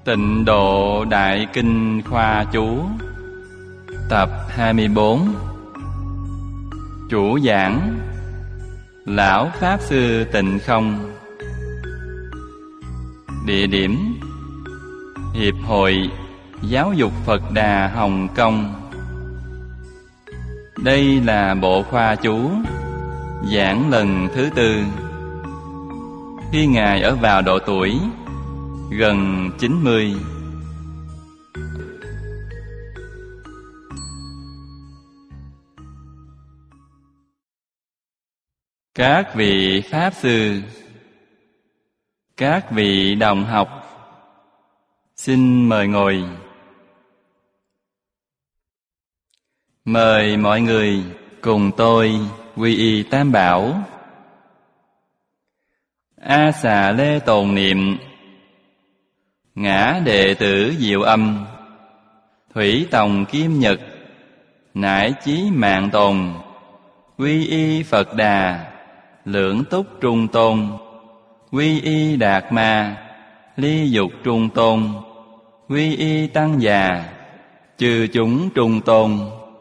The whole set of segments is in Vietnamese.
Tịnh Độ Đại Kinh Khoa Chú Tập 24. Chủ giảng Lão Pháp Sư Tịnh Không. Địa điểm Hiệp hội Giáo dục Phật Đà Hồng Kông. Đây là bộ khoa chú giảng lần thứ 4. Khi Ngài ở vào độ tuổi gần 90. Các vị Pháp Sư, các vị đồng học, xin mời ngồi. Mời mọi người cùng tôi quy y Tam Bảo. A Xà Lê tồn niệm. Ngã đệ tử Diệu Âm, Thủy Tòng Kim Nhật, nải chí mạng tồn. Quy y Phật Đà, lưỡng túc trung tôn. Quy y Đạt Ma, ly dục trung tôn. Quy y Tăng Già, chư chúng trung tôn.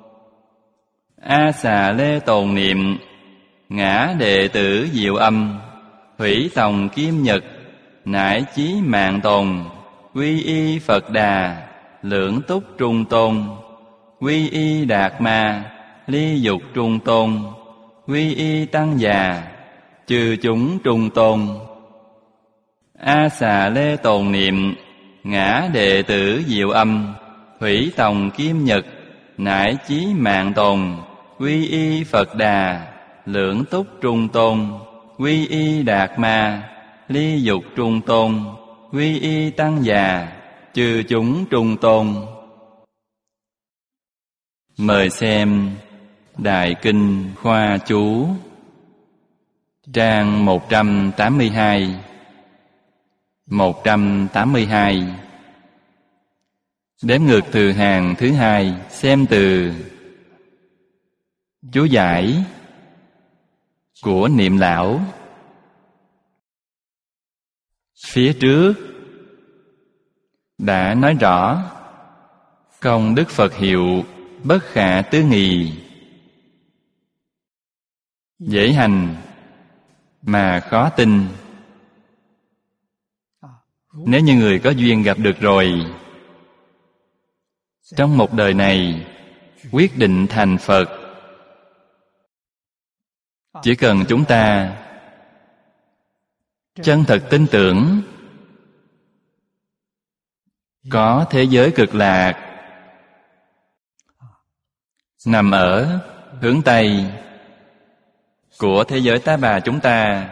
A Xà Lê tồn niệm. Ngã đệ tử Diệu Âm, Thủy Tòng Kim Nhật, nải chí mạng tồn. Quy y Phật Đà, lưỡng túc trung tôn. Quy y Đạt Ma, ly dục trung tôn. Quy y Tăng Già, chư chúng trung tôn. A Xà Lê tồn niệm. Ngã đệ tử Diệu Âm, Thủy Tòng Kim Nhật, nải chí mạng tồn. Quy y Phật Đà, lưỡng túc trung tôn. Quy y Đạt Ma, ly dục trung tôn. Quy y Tăng Già, chư chúng trung tôn. Mời xem Đại Kinh Khoa Chú, trang 182. 182. Đếm ngược từ hàng thứ 2, xem từ chú giải của Niệm Lão. Phía trước đã nói rõ công đức Phật hiệu bất khả tư nghị, dễ hành mà khó tin. Nếu như người có duyên gặp được rồi, trong một đời này quyết định thành Phật. Chỉ cần chúng ta chân thật tin tưởng, có thế giới cực lạc nằm ở hướng Tây của thế giới Ta Bà chúng ta.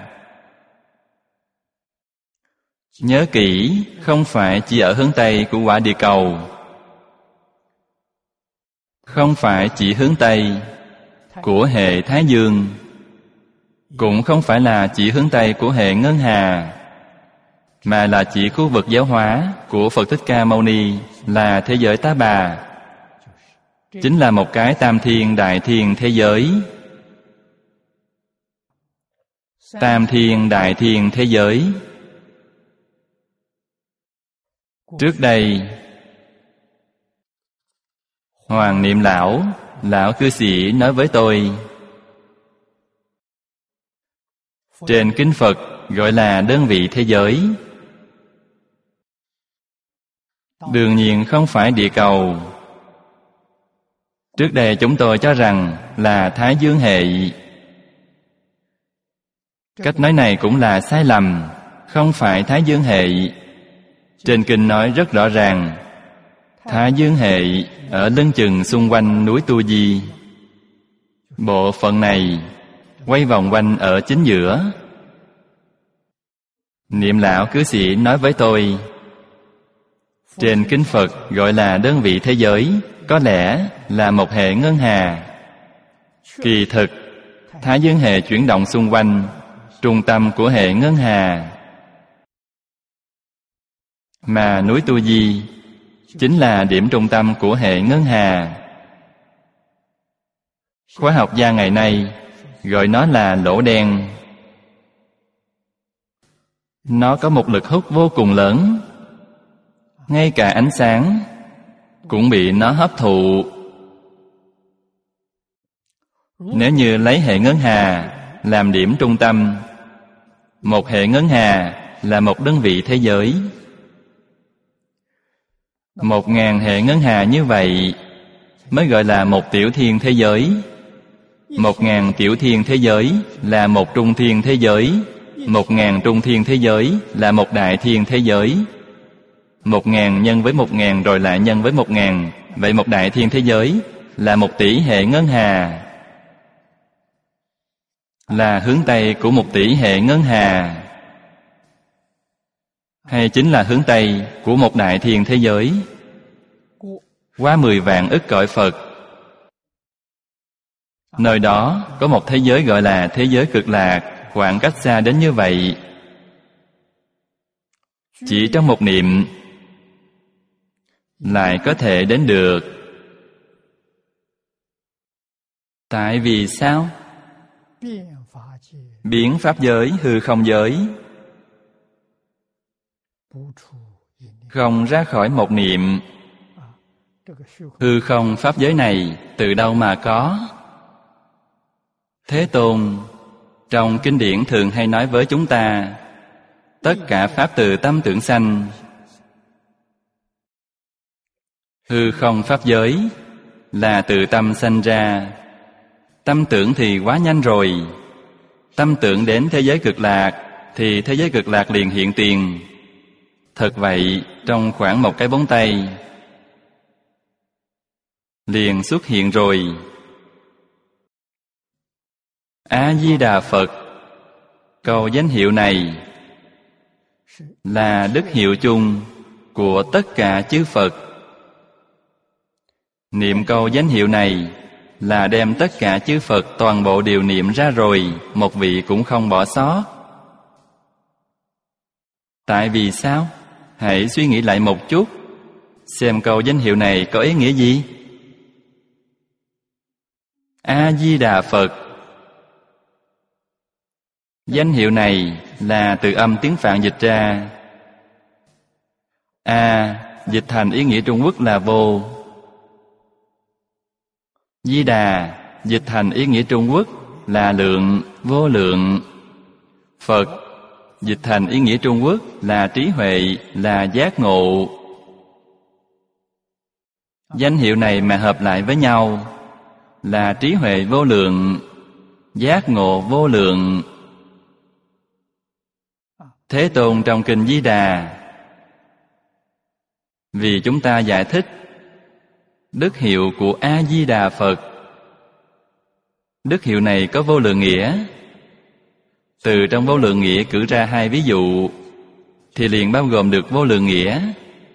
Nhớ kỹ, không phải chỉ ở hướng Tây của quả địa cầu, không phải chỉ hướng Tây của hệ Thái Dương, cũng không phải là chỉ hướng Tây của hệ Ngân Hà, mà là chỉ khu vực giáo hóa của Phật Thích Ca Mâu Ni là thế giới Ta Bà. Chính là một cái tam thiên đại thiên thế giới. Tam thiên đại thiên thế giới. Trước đây Hoàng Niệm Lão, lão cư sĩ nói với tôi, trên kinh Phật gọi là đơn vị thế giới. Đương nhiên không phải địa cầu. Trước đây chúng tôi cho rằng là Thái Dương hệ. Cách nói này cũng là sai lầm, không phải Thái Dương hệ. Trên kinh nói rất rõ ràng, Thái Dương hệ ở lưng chừng xung quanh núi Tu Di. Bộ phận này quay vòng quanh ở chính giữa. Niệm Lão cư sĩ nói với tôi, trên kinh Phật gọi là đơn vị thế giới, có lẽ là một hệ ngân hà. Kỳ thực, Thái Dương hệ chuyển động xung quanh trung tâm của hệ ngân hà, mà núi Tu Di chính là điểm trung tâm của hệ ngân hà. Khoa học gia ngày nay gọi nó là lỗ đen. Nó có một lực hút vô cùng lớn. ngay cả ánh sáng cũng bị nó hấp thụ. Nếu như lấy hệ ngân hà làm điểm trung tâm, một hệ ngân hà là một đơn vị thế giới. 1000 hệ ngân hà như vậy mới gọi là một tiểu thiên thế giới. 1000 tiểu thiên thế giới là một trung thiên thế giới. 1000 trung thiên thế giới là một đại thiên thế giới. 1000 nhân với 1000 rồi lại nhân với 1000. Vậy một đại thiên thế giới là 1 tỷ hệ ngân hà, là hướng Tây của 1 tỷ hệ ngân hà, hay chính là hướng Tây của một đại thiên thế giới. Qua 10 vạn ức cõi Phật, nơi đó có một thế giới gọi là thế giới cực lạc, khoảng cách xa đến như vậy. Chỉ trong một niệm lại có thể đến được. Tại vì sao? Biến pháp giới, hư không giới không ra khỏi một niệm. Hư không pháp giới này từ đâu mà có? Thế Tôn trong kinh điển thường hay nói với chúng ta, tất cả pháp từ tâm tưởng sanh. Hư không pháp giới là từ tâm sanh ra. Tâm tưởng thì quá nhanh rồi. Tâm tưởng đến thế giới cực lạc thì thế giới cực lạc liền hiện tiền. Thật vậy, trong khoảng một cái búng tay liền xuất hiện rồi. A-di-đà Phật, câu danh hiệu này là đức hiệu chung của tất cả chư Phật. Niệm câu danh hiệu này là đem tất cả chư Phật toàn bộ đều niệm ra rồi, một vị cũng không bỏ sót. Tại vì sao? Hãy suy nghĩ lại một chút, xem câu danh hiệu này có ý nghĩa gì? A-di-đà Phật, danh hiệu này là từ âm tiếng Phạn dịch ra. A dịch thành ý nghĩa Trung Quốc là vô. Di Đà dịch thành ý nghĩa Trung Quốc là lượng, vô lượng. Phật dịch thành ý nghĩa Trung Quốc là trí huệ, là giác ngộ. Danh hiệu này mà hợp lại với nhau là trí huệ vô lượng, giác ngộ vô lượng. Thế Tôn trong kinh Di Đà vì chúng ta giải thích đức hiệu của A-di-đà Phật. Đức hiệu này có vô lượng nghĩa. Từ trong vô lượng nghĩa cử ra 2 ví dụ thì liền bao gồm được vô lượng nghĩa.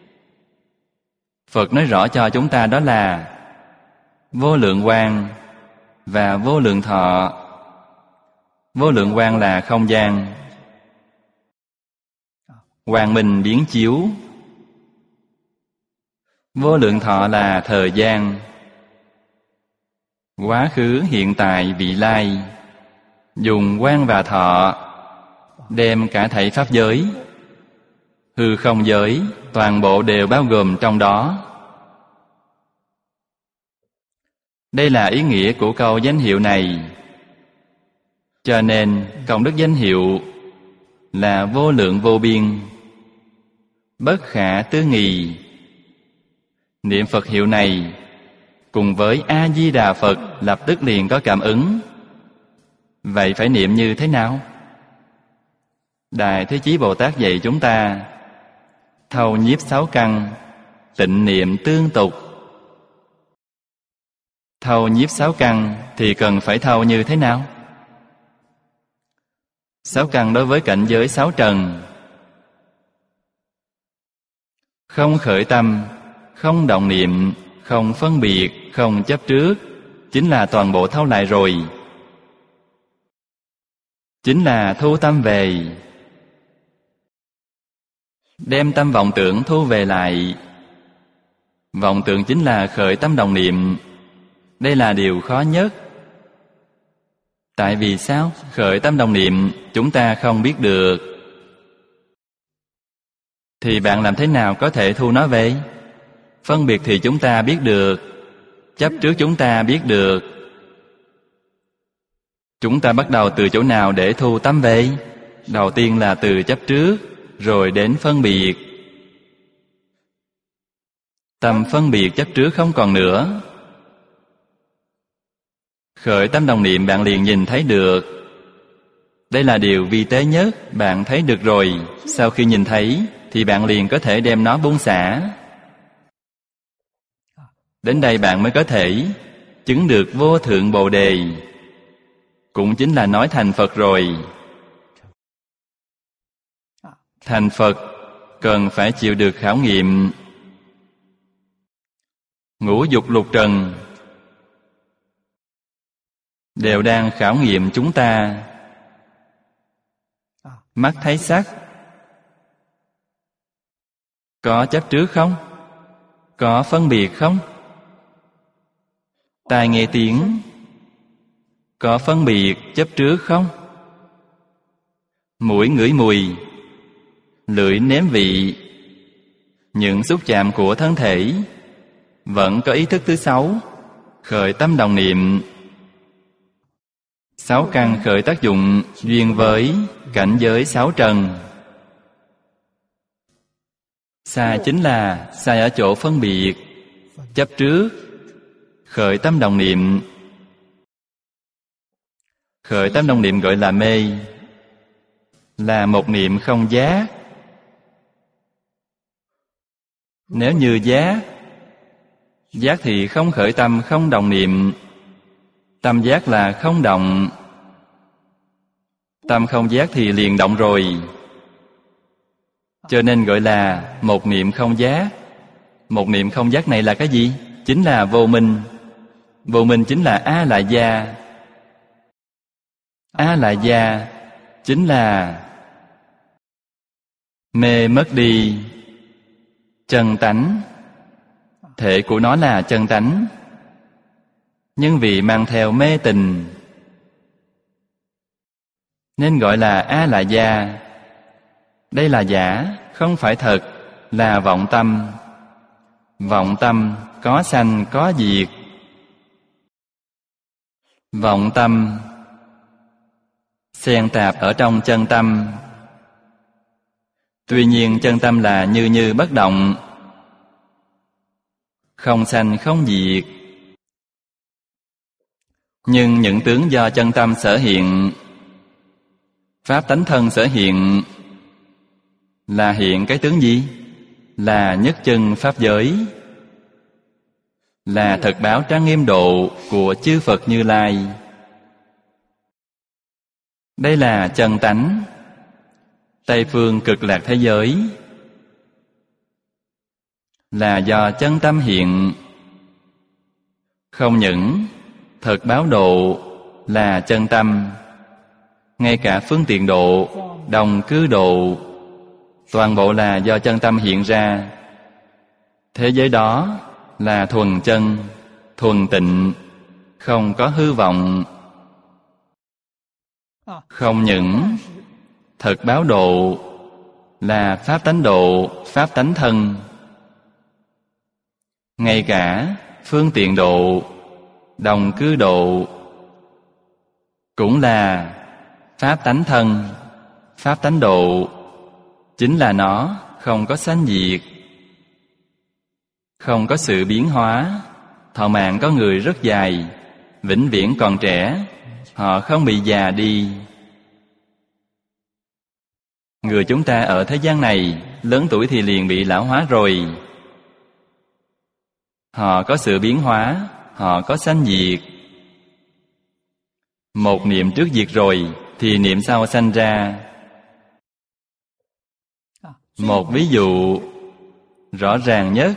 Phật nói rõ cho chúng ta đó là vô lượng quang và vô lượng thọ. Vô lượng quang là không gian, quang minh biến chiếu. Vô lượng thọ là thời gian, quá khứ, hiện tại, vị lai. Dùng quang và thọ đem cả thảy pháp giới, hư không giới toàn bộ đều bao gồm trong đó. Đây là ý nghĩa của câu danh hiệu này. Cho nên công đức danh hiệu là vô lượng vô biên, bất khả tư nghì. Niệm Phật hiệu này cùng với A-di-đà Phật lập tức liền có cảm ứng. Vậy phải niệm như thế nào? Đại Thế Chí Bồ Tát dạy chúng ta thâu nhiếp 6 căn, tịnh niệm tương tục. Thâu nhiếp 6 căn thì cần phải thâu như thế nào? 6 căn đối với cảnh giới 6 trần: không khởi tâm, không động niệm, không phân biệt, không chấp trước, chính là toàn bộ thâu lại rồi. Chính là thu tâm về, đem tâm vọng tưởng thu về lại. Vọng tưởng chính là khởi tâm động niệm. Đây là điều khó nhất. Tại vì sao? Khởi tâm động niệm chúng ta không biết được. thì bạn làm thế nào có thể thu nó về? Phân biệt thì chúng ta biết được, chấp trước chúng ta biết được. Chúng ta bắt đầu từ chỗ nào để thu tâm về? Đầu tiên là từ chấp trước, rồi đến phân biệt. Tâm phân biệt chấp trước không còn nữa. Khởi tâm đồng niệm bạn liền nhìn thấy được. Đây là điều vi tế nhất, bạn thấy được rồi. Sau khi nhìn thấy thì bạn liền có thể đem nó buông xả. Đến đây bạn mới có thể chứng được vô thượng Bồ Đề. Cũng chính là nói thành Phật rồi. Thành Phật cần phải chịu được khảo nghiệm. Ngũ dục lục trần đều đang khảo nghiệm chúng ta. Mắt thấy sắc, có chấp trước không? Có phân biệt không? Tai nghe tiếng, có phân biệt chấp trước không? Mũi ngửi mùi, lưỡi nếm vị, những xúc chạm của thân thể, vẫn có ý thức thứ sáu, khởi tâm đồng niệm. Sáu căn khởi tác dụng duyên với cảnh giới sáu trần. Sai chính là sai ở chỗ phân biệt, chấp trước, khởi tâm đồng niệm. Khởi tâm đồng niệm gọi là mê, là một niệm không giác. Nếu như giác, giác thì không khởi tâm, không đồng niệm. Tâm giác là không động. Tâm không giác thì liền động rồi. Cho nên gọi là một niệm không giác. Một niệm không giác này là cái gì? Chính là vô minh. Vô minh chính là A-la-gia. A-la-gia chính là mê mất đi chân tánh. Thể của nó là chân tánh, nhưng vì mang theo mê tình nên gọi là A-la-gia. Đây là giả, không phải thật, là vọng tâm. Vọng tâm có sanh có diệt. Vọng tâm xen tạp ở trong chân tâm. Tuy nhiên chân tâm là như như bất động, không sanh không diệt. Nhưng những tướng do chân tâm sở hiện, pháp tánh thân sở hiện, là hiện cái tướng gì? Là nhất chân pháp giới, là thật báo trang nghiêm độ của chư Phật Như Lai. Đây là chân tánh. Tây phương cực lạc thế giới là do chân tâm hiện. Không những thật báo độ là chân tâm, ngay cả phương tiện độ, đồng cư độ, toàn bộ là do chân tâm hiện ra. Thế giới đó là thuần chân, thuần tịnh, không có hư vọng. Không những thật báo độ là pháp tánh độ, pháp tánh thân, ngay cả phương tiện độ, đồng cư độ cũng là pháp tánh thân, pháp tánh độ. Chính là nó không có sanh diệt, không có sự biến hóa. Thọ mạng có người rất dài, vĩnh viễn còn trẻ, họ không bị già đi. Người chúng ta ở thế gian này, lớn tuổi thì liền bị lão hóa rồi. Họ có sự biến hóa, họ có sanh diệt. Một niệm trước diệt rồi, thì niệm sau sanh ra. Một ví dụ rõ ràng nhất,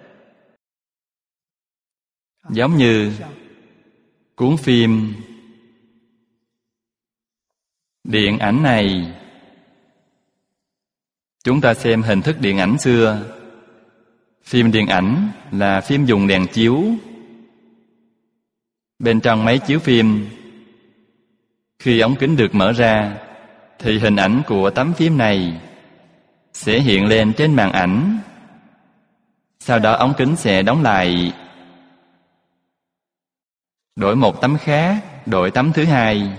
giống như cuốn phim điện ảnh này. Chúng ta xem hình thức điện ảnh xưa. Phim điện ảnh là phim dùng đèn chiếu. Bên trong máy chiếu phim, khi ống kính được mở ra, thì hình ảnh của tấm phim này sẽ hiện lên trên màn ảnh. Sau đó ống kính sẽ đóng lại. Đổi một tấm khác, đổi tấm thứ hai.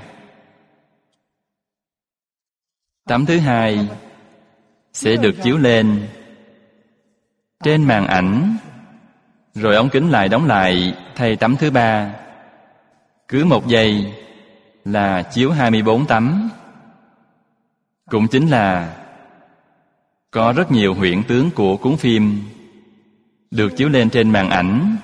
Tấm thứ hai sẽ được chiếu lên trên màn ảnh, rồi ống kính lại đóng lại thay tấm thứ ba. Cứ 1 giây là chiếu 24 tấm. Cũng chính là có rất nhiều huyễn tướng của cuốn phim được chiếu lên trên màn ảnh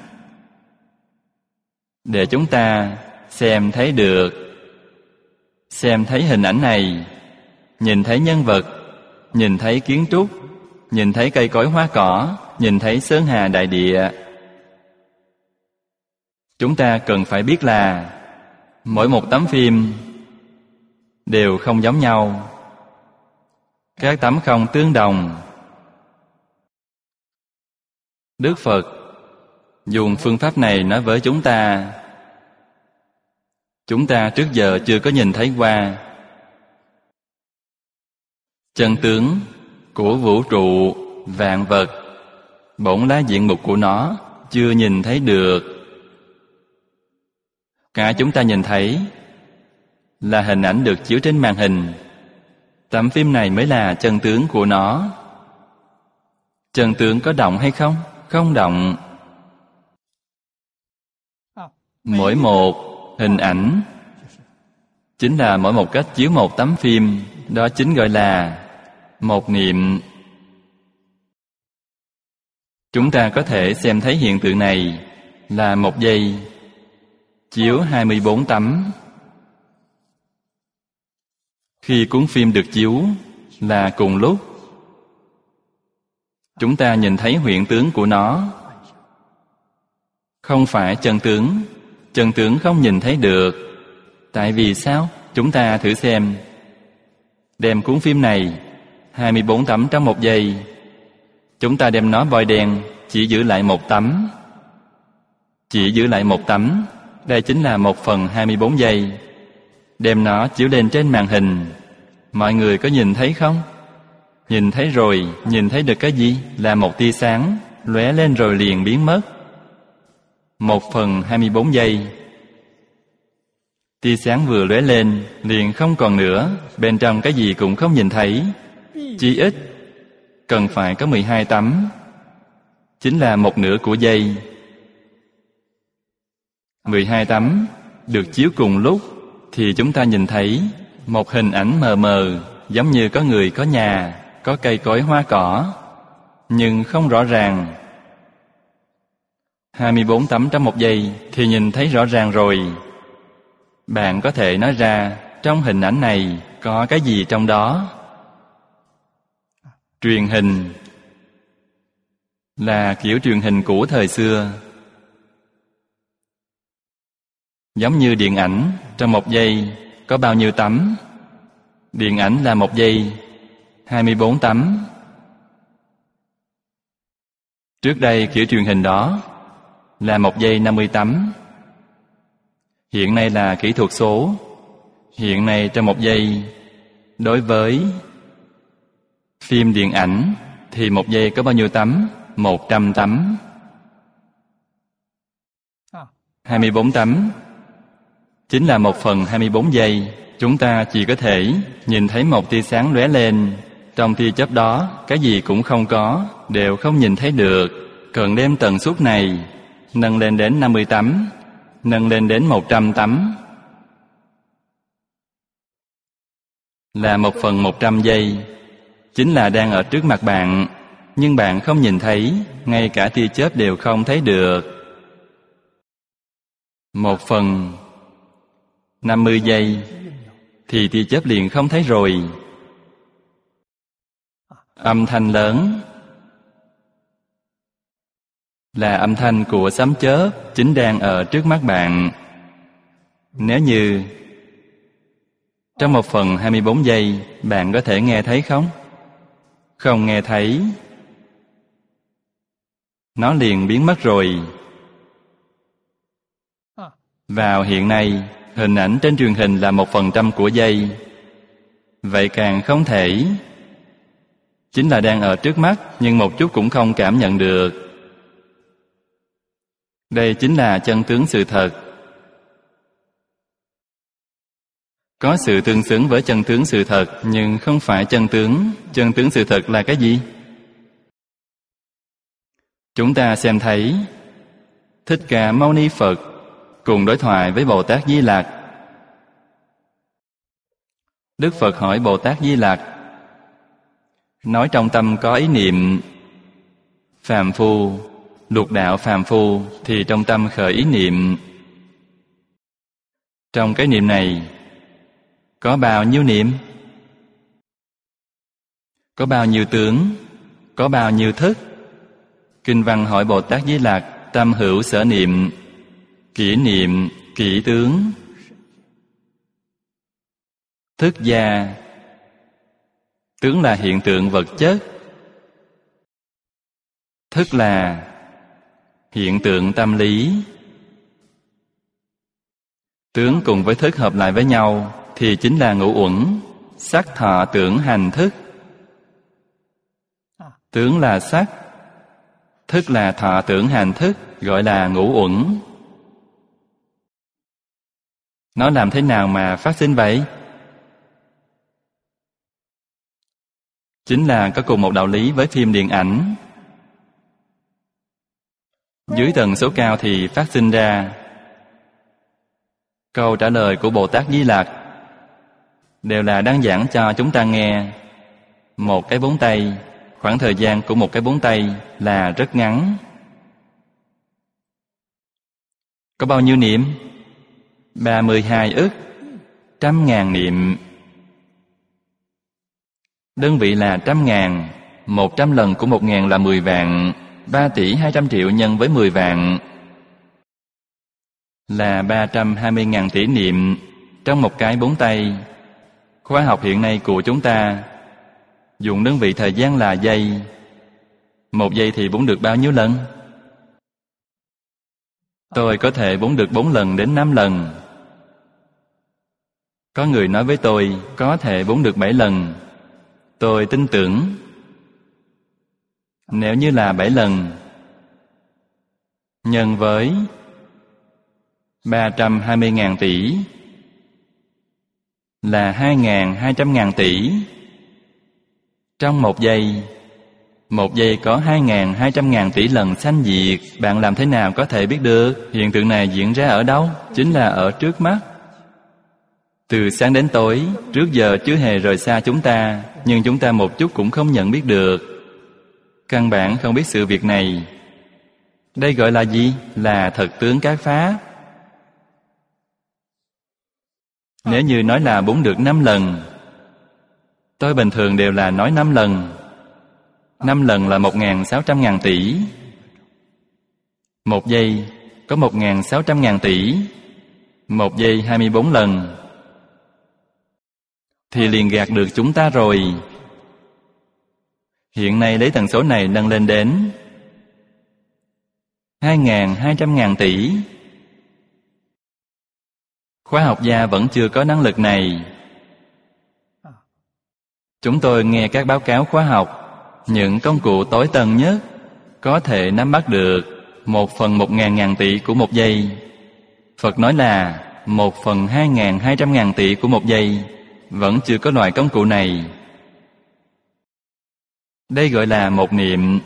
để chúng ta xem thấy được. Xem thấy hình ảnh này, nhìn thấy nhân vật, nhìn thấy kiến trúc, nhìn thấy cây cối hoa cỏ, nhìn thấy sơn hà đại địa. Chúng ta cần phải biết là mỗi một tấm phim đều không giống nhau. Các tấm không tương đồng. Đức Phật dùng phương pháp này nói với chúng ta. Chúng ta trước giờ chưa có nhìn thấy qua. Chân tướng của vũ trụ, vạn vật, bổn lá diện mục của nó chưa nhìn thấy được. Cả chúng ta nhìn thấy là hình ảnh được chiếu trên màn hình. Tấm phim này mới là chân tướng của nó. Chân tướng có động hay không? Không động. Mỗi một hình ảnh chính là mỗi một cách chiếu một tấm phim. Đó chính gọi là một niệm. Chúng ta có thể xem thấy hiện tượng này là 1 giây chiếu 24 tấm. Khi cuốn phim được chiếu là cùng lúc. Chúng ta nhìn thấy huyễn tướng của nó, không phải chân tướng. Chân tướng không nhìn thấy được. Tại vì sao? Chúng ta thử xem. Đem cuốn phim này 24 tấm trong 1 giây. Chúng ta đem nó bôi đen, chỉ giữ lại 1 tấm. Chỉ giữ lại 1 tấm. Đây chính là 1/24 giây. Đem nó chiếu lên trên màn hình. Mọi người có nhìn thấy không? Nhìn thấy rồi. Nhìn thấy được cái gì? Là một tia sáng lóe lên rồi liền biến mất. 1/24 giây. Tia sáng vừa lóe lên liền không còn nữa. Bên trong cái gì cũng không nhìn thấy. Chỉ ít cần phải có 12 tấm, chính là 1/2 của giây. 12 tấm được chiếu cùng lúc thì chúng ta nhìn thấy một hình ảnh mờ mờ, giống như có người, có nhà, có cây cối hoa cỏ, nhưng không rõ ràng. 24 tấm trong 1 giây thì nhìn thấy rõ ràng rồi. Bạn có thể nói ra trong hình ảnh này có cái gì trong đó. Truyền hình là kiểu truyền hình cũ thời xưa. Giống như điện ảnh, trong 1 giây có bao nhiêu tấm? Điện ảnh là 1 giây 24 tấm. Trước đây kiểu truyền hình đó là 1 giây 50 tấm. Hiện nay là kỹ thuật số. Hiện nay trong 1 giây, đối với phim điện ảnh thì 1 giây có bao nhiêu tấm? 100 tấm. 24 tấm chính là 1/24 giây. Chúng ta chỉ có thể nhìn thấy một tia sáng lóe lên. Trong tia chớp đó, cái gì cũng không có, đều không nhìn thấy được. Cần đem tần suất này nâng lên đến 50 tấm, nâng lên đến 100 tấm. Là 1/100 giây. Chính là đang ở trước mặt bạn, nhưng bạn không nhìn thấy, ngay cả tia chớp đều không thấy được. 1/50 giây thì tia chớp liền không thấy rồi. Âm thanh lớn là âm thanh của sấm chớp chính đang ở trước mắt bạn. Nếu như trong 1/24 giây bạn có thể nghe thấy không? Không nghe thấy. Nó liền biến mất rồi. Vào hiện nay, hình ảnh trên truyền hình là 1% của giây. Vậy càng không thể chính là đang ở trước mắt, nhưng một chút cũng không cảm nhận được. Đây chính là chân tướng sự thật. Có sự tương xứng với chân tướng sự thật, nhưng không phải chân tướng. Chân tướng sự thật là cái gì? Chúng ta xem thấy Thích Ca Mâu Ni Phật cùng đối thoại với Bồ Tát Di Lặc. Đức Phật hỏi Bồ Tát Di Lặc, nói trong tâm có ý niệm phàm phu, lục đạo phàm phu, thì trong tâm khởi ý niệm. Trong cái niệm này có bao nhiêu niệm? Có bao nhiêu tướng? Có bao nhiêu thức? Kinh văn hỏi Bồ Tát Di Lặc, tâm hữu sở niệm, kỷ niệm, kỷ tướng. Thức gia, tướng là hiện tượng vật chất, thức là hiện tượng tâm lý. Tướng cùng với thức hợp lại với nhau thì chính là ngũ uẩn, sắc thọ tưởng hành thức. Tướng là sắc, thức là thọ tưởng hành thức, gọi là ngũ uẩn. Nó làm thế nào mà phát sinh vậy? Chính là có cùng một đạo lý với phim điện ảnh. Dưới tần số cao thì phát sinh ra. Câu trả lời của Bồ Tát Di Lặc đều là đang giảng cho chúng ta nghe. Một cái búng tay, khoảng thời gian của một cái búng tay là rất ngắn. Có bao nhiêu niệm? 32 ức, 100.000 niệm. Đơn vị là 100.000, 100 lần của 1.000 là 10 vạn, 3 tỷ 200 triệu nhân với 10 vạn là 320.000 tỷ niệm trong một cái búng tay. Khoa học hiện nay của chúng ta dùng đơn vị thời gian là giây. Một giây thì búng được bao nhiêu lần? Tôi có thể búng được 4 lần đến 5 lần. Có người nói với tôi có thể búng được 7 lần. Tôi tin tưởng. Nếu như là 7 lần nhân với 320.000 tỷ là 2.200.000 tỷ. Trong một giây có 2.200.000 tỷ lần sanh diệt. Bạn làm thế nào có thể biết được? Hiện tượng này diễn ra ở đâu? Chính là ở trước mắt. Từ sáng đến tối, trước giờ chưa hề rời xa chúng ta, nhưng chúng ta một chút cũng không nhận biết được. Căn bản không biết sự việc này. Đây gọi là gì? Là thật tướng các pháp. Nếu như nói là búng được 5 lần, tôi bình thường đều là nói 5 lần. 5 lần là 1.600.000 tỷ. Một giây có 1.600.000 tỷ. Một giây 24 lần thì liền gạt được chúng ta rồi. Hiện nay lấy tần số này nâng lên đến 2.200.000 tỷ. Khoa học gia vẫn chưa có năng lực này. Chúng tôi nghe các báo cáo khoa học, những công cụ tối tân nhất có thể nắm bắt được 1/1000.000 tỷ của một giây. Phật nói là 1/2200.000 tỷ của một giây. Vẫn chưa có loại công cụ này. Đây gọi là một niệm.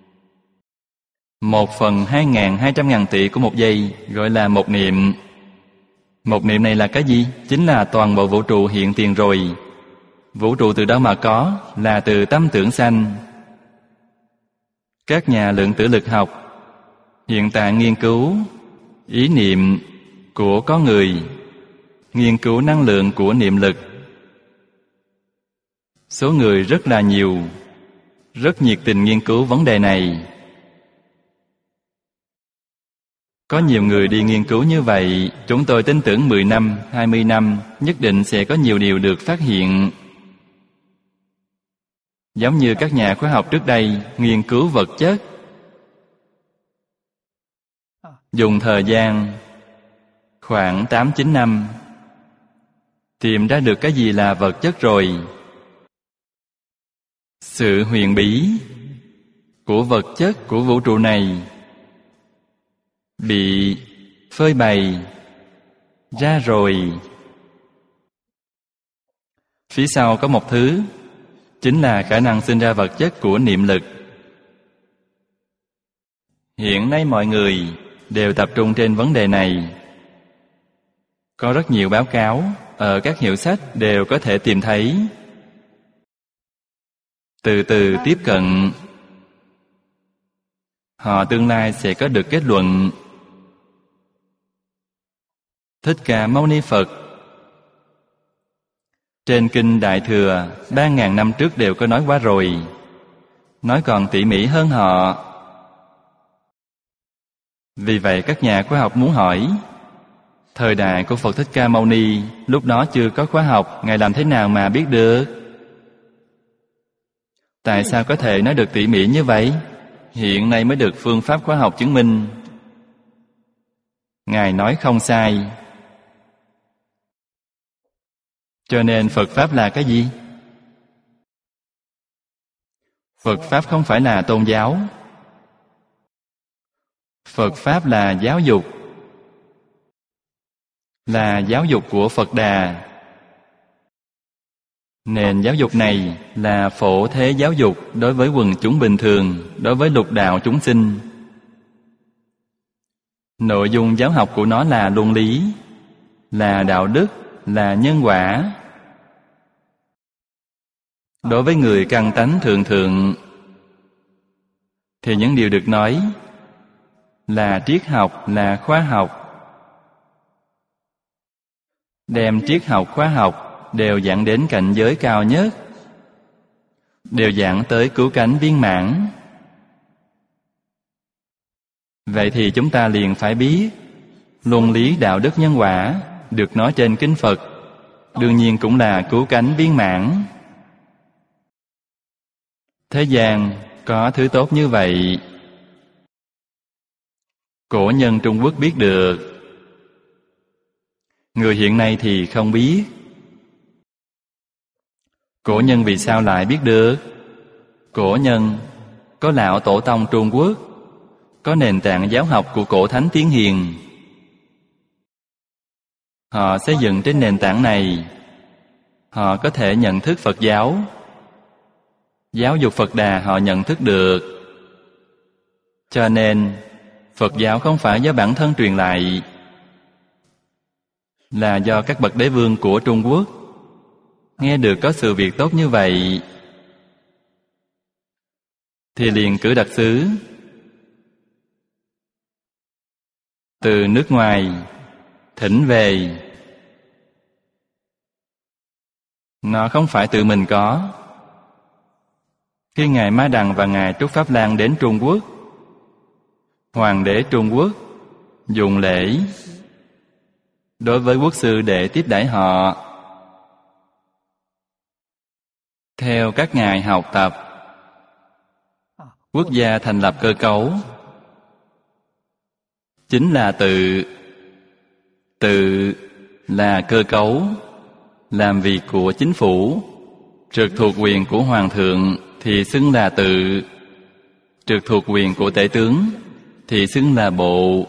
1/2200.000 tỷ của một giây gọi là một niệm. Một niệm này là cái gì? Chính là toàn bộ vũ trụ hiện tiền rồi. Vũ trụ từ đâu mà có? Là từ tâm tưởng sanh. Các nhà lượng tử lực học hiện tại nghiên cứu ý niệm của con người, nghiên cứu năng lượng của niệm lực. Số người rất là nhiều, rất nhiệt tình nghiên cứu vấn đề này. Có nhiều người đi nghiên cứu như vậy, chúng tôi tin tưởng 10 năm, 20 năm nhất định sẽ có nhiều điều được phát hiện. Giống như các nhà khoa học trước đây nghiên cứu vật chất, dùng thời gian khoảng 8-9 năm tìm ra được cái gì là vật chất rồi. sự huyền bí của vật chất của vũ trụ này bị phơi bày ra rồi. Phía sau có một thứ, chính là khả năng sinh ra vật chất của niệm lực. Hiện nay mọi người đều tập trung trên vấn đề này. Có rất nhiều báo cáo ở các hiệu sách đều có thể tìm thấy. Từ từ tiếp cận, họ tương lai sẽ có được kết luận. Thích Ca Mâu Ni Phật trên Kinh Đại Thừa 3.000 năm trước đều có nói qua rồi, nói còn tỉ mỉ hơn họ. Vì vậy các nhà khoa học muốn hỏi, thời đại của Phật Thích Ca Mâu Ni, lúc đó chưa có khoa học, Ngài làm thế nào mà biết được? Tại sao có thể nói được tỉ mỉ như vậy? Hiện nay mới được phương pháp khoa học chứng minh. Ngài nói không sai. Cho nên Phật Pháp là cái gì? Phật Pháp không phải là tôn giáo. Phật Pháp là giáo dục. Là giáo dục của Phật Đà. Nền giáo dục này là phổ thế giáo dục đối với quần chúng bình thường, đối với lục đạo chúng sinh. Nội dung giáo học của nó là luân lý, là đạo đức, là nhân quả. Đối với người căn tánh thượng thượng thì những điều được nói là triết học, là khoa học. Đem triết học, khoa học đều dẫn đến cảnh giới cao nhất, đều dẫn tới cứu cánh viên mãn. Vậy thì chúng ta liền phải biết luân lý đạo đức nhân quả được nói trên kinh Phật, đương nhiên cũng là cứu cánh viên mãn. Thế gian có thứ tốt như vậy, cổ nhân Trung Quốc biết được, người hiện nay thì không biết. Cổ nhân vì sao lại biết được? Cổ nhân có lão tổ tông Trung Quốc, có nền tảng giáo học của cổ thánh Tiến Hiền. Họ xây dựng trên nền tảng này, họ có thể nhận thức Phật giáo. Giáo dục Phật Đà họ nhận thức được. Cho nên Phật giáo không phải do bản thân truyền lại, là do các bậc đế vương của Trung Quốc nghe được có sự việc tốt như vậy thì liền cử đặc sứ từ nước ngoài thỉnh về. Nó không phải tự mình có. Khi Ngài Ma Đằng và Ngài Trúc Pháp Lan đến Trung Quốc, Hoàng đế Trung Quốc dùng lễ đối với quốc sư để tiếp đãi họ. Theo các ngài học tập, quốc gia thành lập cơ cấu chính là tự. Tự là cơ cấu, làm việc của chính phủ, trực thuộc quyền của hoàng thượng thì xưng là tự, trực thuộc quyền của tể tướng thì xưng là bộ.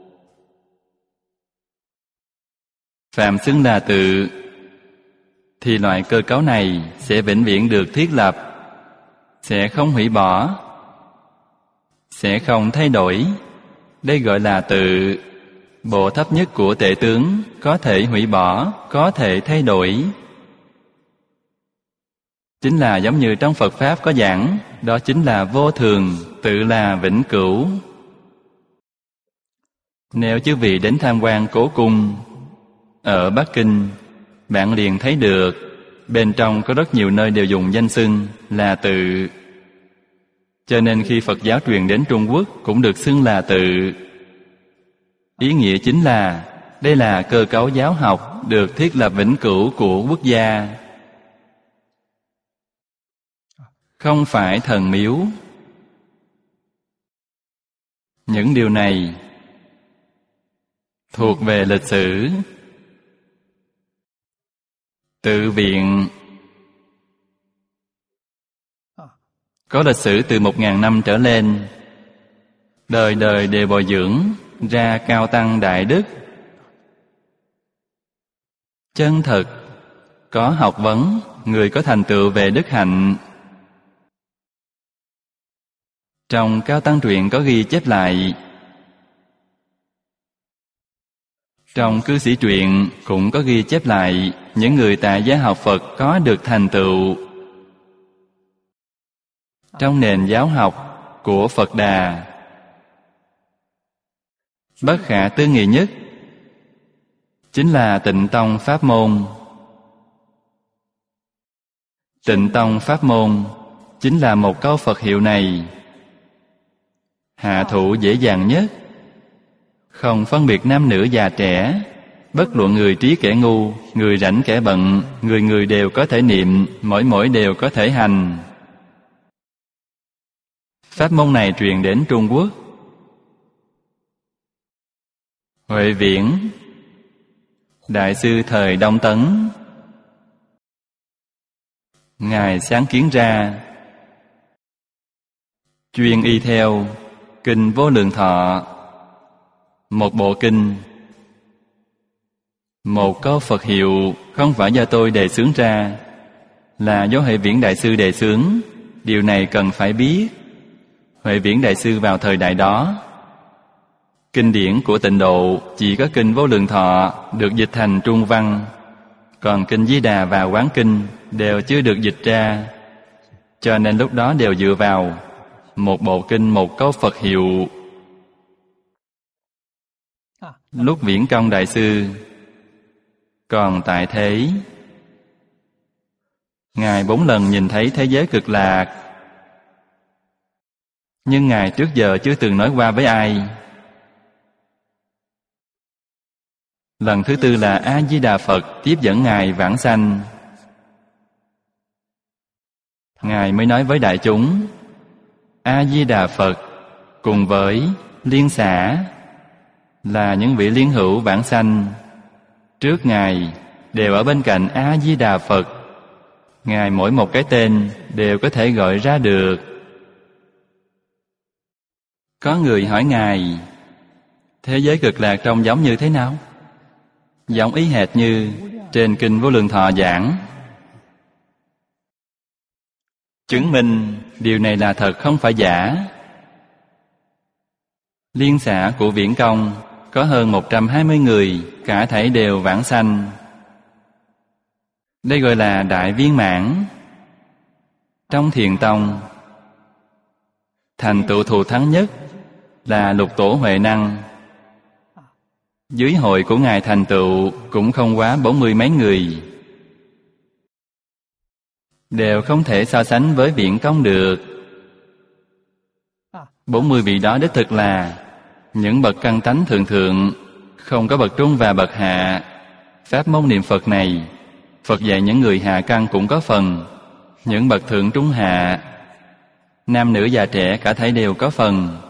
Phạm xưng là tự thì loại cơ cấu này sẽ vĩnh viễn được thiết lập, sẽ không hủy bỏ, sẽ không thay đổi. Đây gọi là tự. Bộ thấp nhất của tể tướng có thể hủy bỏ, có thể thay đổi. Chính là giống như trong Phật Pháp có giảng, đó chính là vô thường, tự là vĩnh cửu. Nếu chư vị đến tham quan Cố Cung ở Bắc Kinh, bạn liền thấy được bên trong có rất nhiều nơi đều dùng danh xưng là tự. Cho nên khi Phật giáo truyền đến Trung Quốc cũng được xưng là tự. Ý nghĩa chính là đây là cơ cấu giáo học được thiết lập vĩnh cửu của quốc gia, không phải thần miếu. Những điều này thuộc về lịch sử. Tự viện có lịch sử từ 1000 năm trở lên, đời đời đều bồi dưỡng ra cao tăng đại đức, chân thực, có học vấn, người có thành tựu về đức hạnh. Trong Cao Tăng truyện có ghi chép lại, trong Cư Sĩ truyện cũng có ghi chép lại những người tại gia học Phật có được thành tựu. Trong nền giáo học của Phật Đà, bất khả tư nghị nhất chính là Tịnh Tông Pháp môn. Tịnh Tông Pháp môn chính là một câu Phật hiệu này, hạ thủ dễ dàng nhất, không phân biệt nam nữ già trẻ, bất luận người trí kẻ ngu, người rảnh kẻ bận, người người đều có thể niệm, mỗi mỗi đều có thể hành. Pháp môn này truyền đến Trung Quốc. Huệ Viễn, đại sư thời Đông Tấn, Ngài sáng kiến ra, chuyên y theo Kinh Vô Lượng Thọ, một bộ kinh, một câu Phật hiệu không phải do tôi đề xướng ra, là do Huệ Viễn đại sư đề xướng. Điều này cần phải biết. Huệ Viễn đại sư vào thời đại đó, kinh điển của Tịnh Độ chỉ có Kinh Vô Lượng Thọ được dịch thành Trung văn, còn Kinh Di Đà và Quán Kinh đều chưa được dịch ra, cho nên lúc đó đều dựa vào một bộ kinh, một câu Phật hiệu. Lúc Viễn Công đại sư còn tại thế, Ngài 4 lần nhìn thấy thế giới cực lạc, nhưng Ngài trước giờ chưa từng nói qua với ai. Lần thứ 4 là A-di-đà Phật tiếp dẫn Ngài vãng sanh. Ngài mới nói với đại chúng, A-di-đà Phật cùng với liên xã là những vị liên hữu vãng sanh trước Ngài đều ở bên cạnh A-di-đà Phật. Ngài mỗi một cái tên đều có thể gọi ra được. Có người hỏi Ngài, thế giới cực lạc trông giống như thế nào? Giống ý hệt như trên Kinh Vô Lượng Thọ giảng. Chứng minh điều này là thật, không phải giả. Liên xã của Viễn Công có hơn 120 người, cả thảy đều vãng sanh. Đây gọi là đại viên mãn. Trong Thiền Tông, thành tựu thù thắng nhất là Lục Tổ Huệ Năng. Dưới hội của Ngài thành tựu cũng không quá 40 mấy người, đều không thể so sánh với Viễn Công được. 40 vị đó đích thực là những bậc căn tánh thượng thượng, không có bậc trung và bậc hạ. Pháp môn niệm Phật này, Phật dạy những người hạ căn cũng có phần, những bậc thượng trung hạ, nam nữ già trẻ cả thảy đều có phần.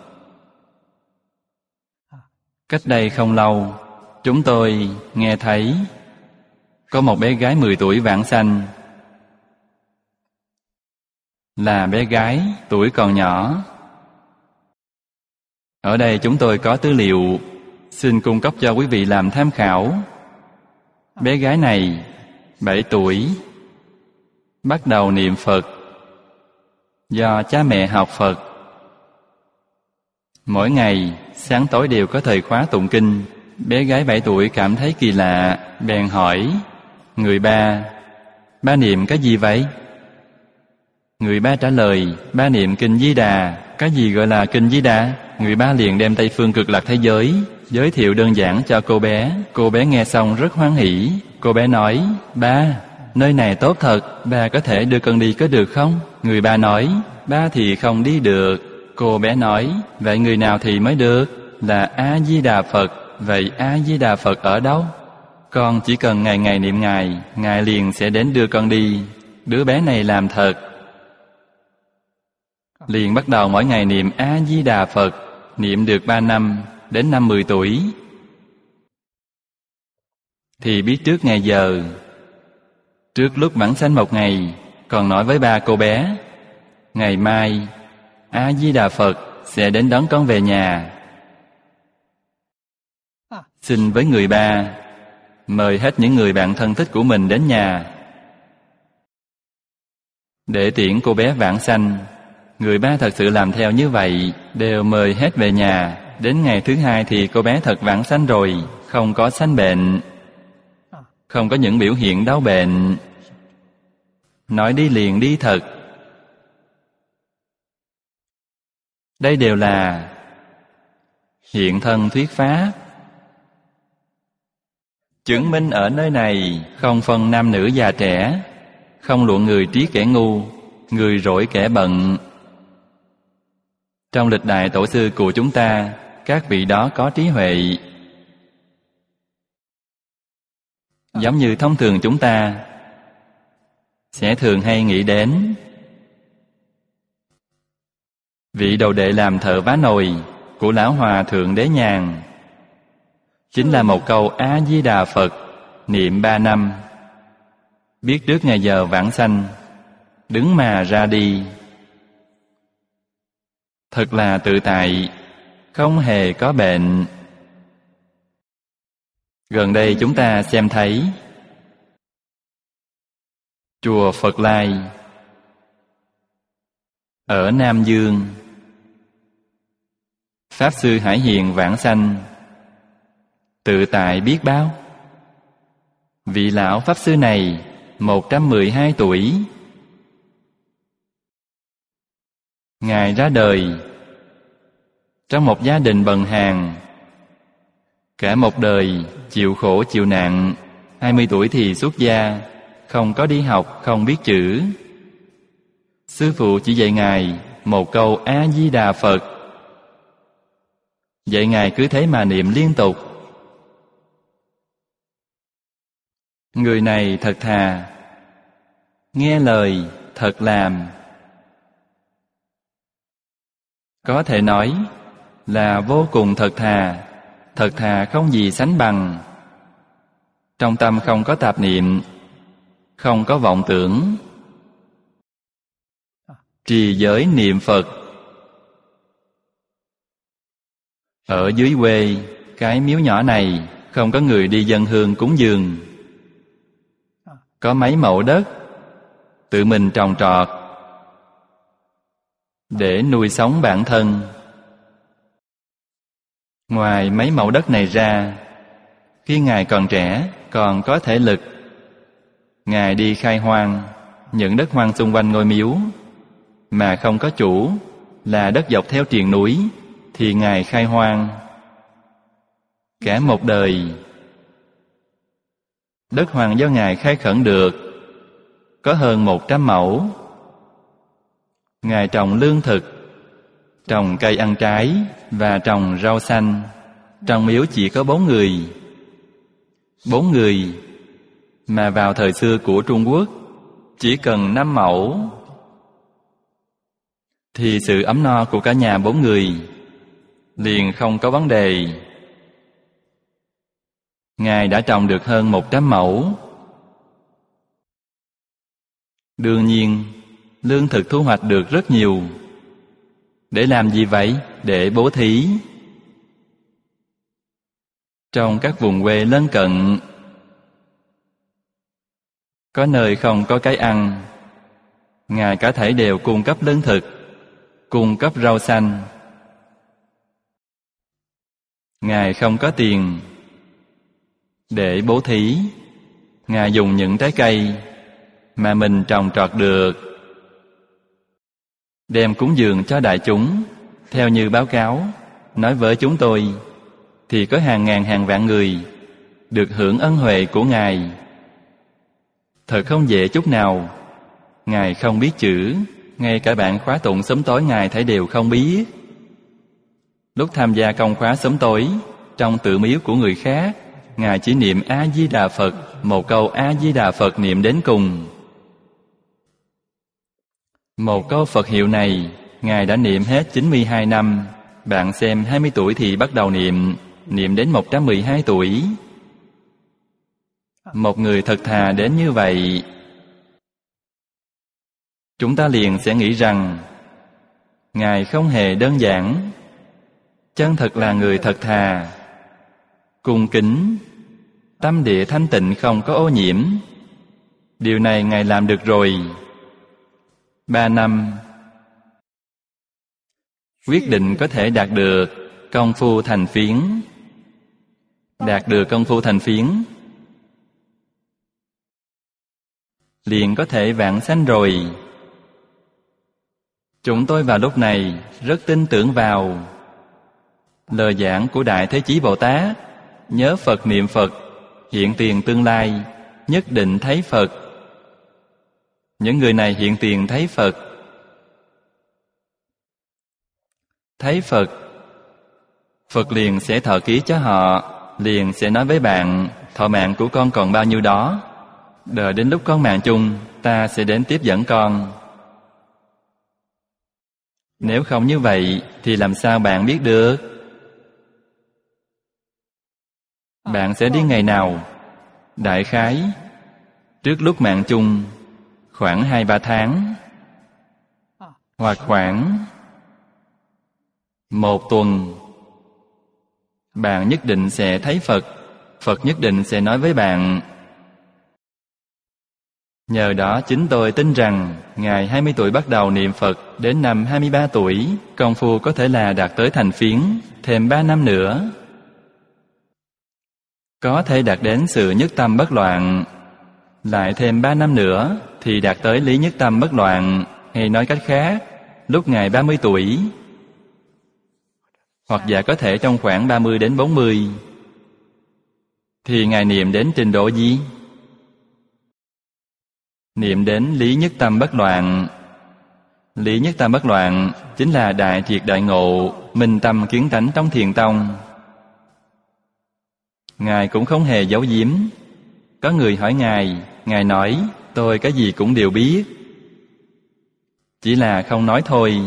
Cách đây không lâu, chúng tôi nghe thấy có một bé gái 10 tuổi vãng sanh. Là bé gái, tuổi còn nhỏ. Ở đây chúng tôi có tư liệu, xin cung cấp cho quý vị làm tham khảo. Bé gái này 7 tuổi, bắt đầu niệm Phật do cha mẹ học Phật. Mỗi ngày sáng tối đều có thời khóa tụng kinh. Bé gái 7 tuổi cảm thấy kỳ lạ, bèn hỏi người ba, ba niệm cái gì vậy? Người ba trả lời, ba niệm Kinh Di Đà. Cái gì gọi là Kinh Di Đà? Người ba liền đem Tây Phương Cực Lạc thế giới giới thiệu đơn giản cho cô bé. Cô bé nghe xong rất hoan hỉ. Cô bé nói, ba, nơi này tốt thật, ba có thể đưa con đi có được không? Người ba nói, ba thì không đi được. Cô bé nói, vậy người nào thì mới được? Là A-di-đà Phật. Vậy A-di-đà Phật ở đâu? Con chỉ cần ngày ngày niệm Ngài, Ngài liền sẽ đến đưa con đi. Đứa bé này làm thật, liền bắt đầu mỗi ngày niệm A-di-đà Phật. Niệm được 3 năm, đến năm 10 tuổi thì biết trước ngày giờ. Trước lúc vãng sanh một ngày, còn nói với ba cô bé, Ngày mai A Di Đà Phật sẽ đến đón con về nhà. Xin với người ba mời hết những người bạn thân thích của mình đến nhà. Để tiễn cô bé vãng sanh, người ba thật sự làm theo như vậy, đều mời hết về nhà. Đến ngày thứ hai thì cô bé thật vãng sanh rồi, không có sanh bệnh, không có những biểu hiện đau bệnh. Nói đi liền đi thật. Đây đều là hiện thân thuyết pháp, chứng minh ở nơi này không phân nam nữ già trẻ, không luận người trí kẻ ngu, người rỗi kẻ bận. Trong lịch đại tổ sư của chúng ta, các vị đó có trí huệ. Giống như thông thường chúng ta sẽ thường hay nghĩ đến vị đầu đệ làm thợ vá nồi của Lão Hòa Thượng Đế Nhàn, chính là một câu A Di Đà Phật niệm 3 năm, biết trước ngày giờ vãng sanh, đứng mà ra đi. Thật là tự tại, không hề có bệnh. Gần đây chúng ta xem thấy chùa Phật Lai ở Nam Dương, Pháp Sư Hải Hiền vãng sanh, tự tại biết bao. Vị lão Pháp Sư này 112 tuổi. Ngài ra đời trong một gia đình bần hàn, cả một đời chịu khổ chịu nạn. 20 tuổi thì xuất gia, không có đi học, không biết chữ. Sư phụ chỉ dạy Ngài một câu A Di Đà Phật, dạy Ngài cứ thế mà niệm liên tục. Người này thật thà, nghe lời thật làm. Có thể nói là vô cùng thật thà không gì sánh bằng. Trong tâm không có tạp niệm, không có vọng tưởng, trì giới niệm Phật. Ở dưới quê, cái miếu nhỏ này không có người đi dâng hương cúng dường. Có mấy mẫu đất tự mình trồng trọt để nuôi sống bản thân. Ngoài mấy mẫu đất này ra, khi Ngài còn trẻ, còn có thể lực, Ngài đi khai hoang những đất hoang xung quanh ngôi miếu mà không có chủ, là đất dọc theo triền núi, thì Ngài khai hoang. Cả một đời, đất hoang do Ngài khai khẩn được có hơn 100 mẫu. Ngài trồng lương thực, trồng cây ăn trái và trồng rau xanh. Trong miếu chỉ có 4 người. 4 người mà vào thời xưa của Trung Quốc chỉ cần 5 mẫu thì sự ấm no của cả nhà 4 người liền không có vấn đề. Ngài đã trồng được hơn 100 mẫu. Đương nhiên, lương thực thu hoạch được rất nhiều. Để làm gì vậy? Để bố thí. Trong các vùng quê lân cận, có nơi không có cái ăn, Ngài cả thảy đều cung cấp lương thực, cung cấp rau xanh. Ngài không có tiền để bố thí, Ngài dùng những trái cây mà mình trồng trọt được, đem cúng dường cho đại chúng. Theo như báo cáo nói với chúng tôi, thì có hàng ngàn hàng vạn người được hưởng ân huệ của Ngài. Thật không dễ chút nào. Ngài không biết chữ, ngay cả bạn khóa tụng sớm tối Ngài thấy đều không biết. Lúc tham gia công khóa sớm tối trong tự miếu của người khác, Ngài chỉ niệm A Di Đà Phật, một câu A Di Đà Phật niệm đến cùng. Một câu Phật hiệu này Ngài đã niệm hết 92 năm. Bạn xem 20 tuổi thì bắt đầu niệm đến 112 tuổi. Một người thật thà đến như vậy. chúng ta liền sẽ nghĩ rằng Ngài không hề đơn giản, chân thật là người thật thà, cung kính, tâm địa thanh tịnh không có ô nhiễm. Điều này Ngài làm được rồi. 3 năm quyết định có thể đạt được công phu thành phiến. Đạt được công phu thành phiến liền có thể vãng sanh rồi. Chúng tôi vào lúc này rất tin tưởng vào lời giảng của Đại Thế Chí Bồ Tát. Nhớ Phật niệm Phật, hiện tiền tương lai nhất định thấy Phật. Những người này hiện tiền thấy Phật. Thấy Phật, Phật liền sẽ thọ ký cho họ, liền sẽ nói với bạn: thọ mạng của con còn bao nhiêu đó, đợi đến lúc con mạng chung, ta sẽ đến tiếp dẫn con. Nếu không như vậy thì làm sao bạn biết được? Bạn sẽ đi ngày nào? Đại khái trước lúc mạng chung khoảng 2-3 tháng, hoặc khoảng 1 tuần. Bạn nhất định sẽ thấy Phật. Phật nhất định sẽ nói với bạn. Nhờ đó chính tôi tin rằng Ngài 20 tuổi bắt đầu niệm Phật, đến năm 23 tuổi công phu có thể là đạt tới thành phiến. Thêm 3 năm nữa có thể đạt đến sự nhất tâm bất loạn. Lại thêm 3 năm nữa thì đạt tới lý nhất tâm bất loạn. Hay nói cách khác, lúc Ngài 30 tuổi, hoặc giả có thể trong khoảng 30 đến 40, thì Ngài niệm đến trình độ gì? Niệm đến lý nhất tâm bất loạn. Lý nhất tâm bất loạn chính là đại triệt đại ngộ, minh tâm kiến tánh trong Thiền Tông. Ngài cũng không hề giấu giếm. Có người hỏi Ngài nói: tôi cái gì cũng đều biết, chỉ là không nói thôi.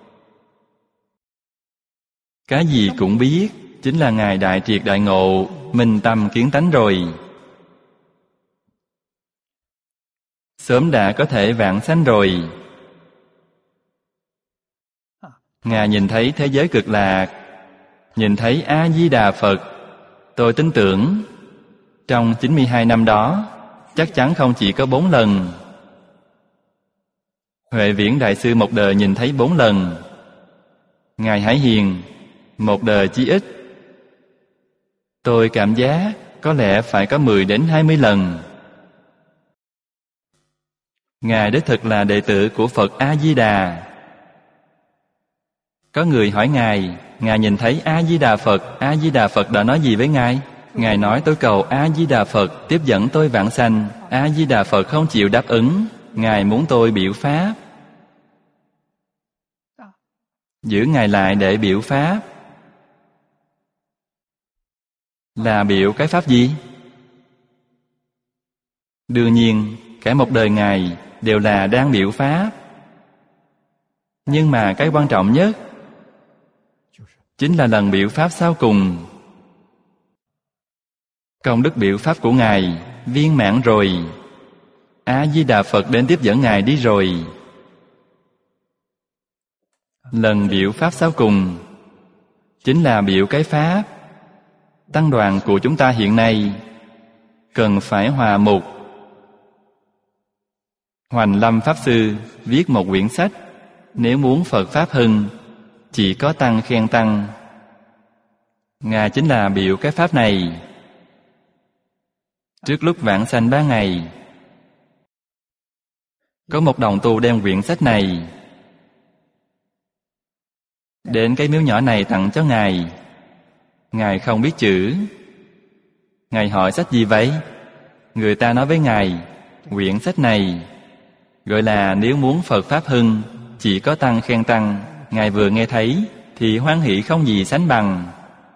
Cái gì cũng biết chính là Ngài đại triệt đại ngộ, minh tâm kiến tánh rồi. Sớm đã có thể vãng sanh rồi. Ngài nhìn thấy thế giới cực lạc, nhìn thấy A-di-đà Phật. Tôi tin tưởng trong 92 năm đó chắc chắn không chỉ có 4 lần. Huệ Viễn Đại Sư một đời nhìn thấy 4 lần. Ngài Hải Hiền một đời chí ít, tôi cảm giác có lẽ phải có 10 đến 20 lần. Ngài đích thực là đệ tử của Phật A-di-đà. Có người hỏi Ngài nhìn thấy A-di-đà Phật, A-di-đà Phật đã nói gì với Ngài? Ngài nói: tôi cầu A-di-đà Phật tiếp dẫn tôi vãng sanh. A-di-đà Phật không chịu đáp ứng. Ngài muốn tôi biểu pháp. Giữ Ngài lại để biểu pháp. Là biểu cái pháp gì? Đương nhiên, cả một đời Ngài đều là đang biểu pháp. Nhưng mà cái quan trọng nhất chính là lần biểu pháp sau cùng. Công đức biểu pháp của Ngài viên mãn rồi. A-di-đà Phật đến tiếp dẫn Ngài đi rồi. Lần biểu pháp sau cùng chính là biểu cái pháp. Tăng đoàn của chúng ta hiện nay cần phải hòa mục. Hoành Lâm Pháp Sư viết một quyển sách: nếu muốn Phật Pháp hưng, chỉ có tăng khen tăng. Ngài chính là biểu cái pháp này. Trước lúc vãng sanh 3 ngày, có một đồng tu đem quyển sách này đến cái miếu nhỏ này tặng cho Ngài. Ngài không biết chữ. Ngài hỏi: sách gì vậy? Người ta nói với Ngài: quyển sách này gọi là nếu muốn Phật Pháp hưng, chỉ có tăng khen tăng. Ngài vừa nghe thấy thì hoan hỷ không gì sánh bằng.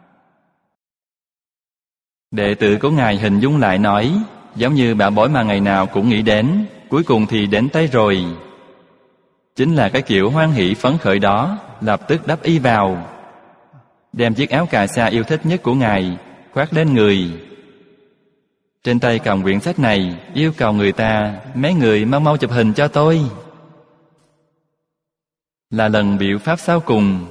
Đệ tử của Ngài hình dung lại nói: giống như bảo bối mà ngày nào cũng nghĩ đến, cuối cùng thì đến tay rồi. Chính là cái kiểu hoan hỷ phấn khởi đó, lập tức đắp y vào, đem chiếc áo cà sa yêu thích nhất của Ngài khoác lên người. Trên tay cầm quyển sách này, yêu cầu người ta: mấy người mau mau chụp hình cho tôi. là lần biểu pháp sau cùng.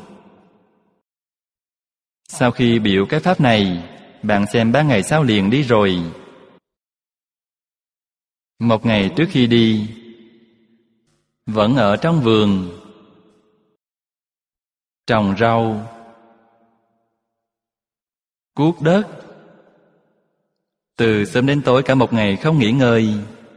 Sau khi biểu cái pháp này, bạn xem 3 ngày sau liền đi rồi. 1 ngày trước khi đi, vẫn ở trong vườn trồng rau, cuốc đất, từ sớm đến tối cả 1 ngày không nghỉ ngơi.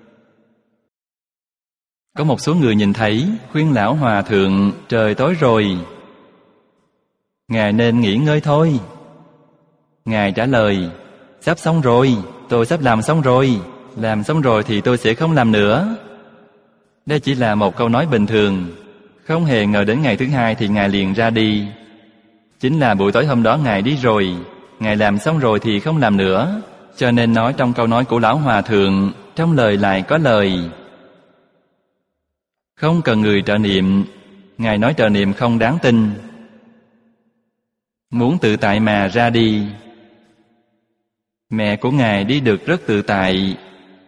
Có một số người nhìn thấy, khuyên lão hòa thượng: trời tối rồi, ngài nên nghỉ ngơi thôi. Ngài trả lời: sắp xong rồi, tôi sắp làm xong rồi. Làm xong rồi thì tôi sẽ không làm nữa. Đây chỉ là một câu nói bình thường. Không hề ngờ đến ngày thứ 2 thì ngài liền ra đi. Chính là buổi tối hôm đó ngài đi rồi, ngài làm xong rồi thì không làm nữa. Cho nên nói trong câu nói của lão hòa thượng, trong lời lại có lời. Không cần người trợ niệm. Ngài nói trợ niệm không đáng tin. Muốn tự tại mà ra đi. Mẹ của ngài đi được rất tự tại.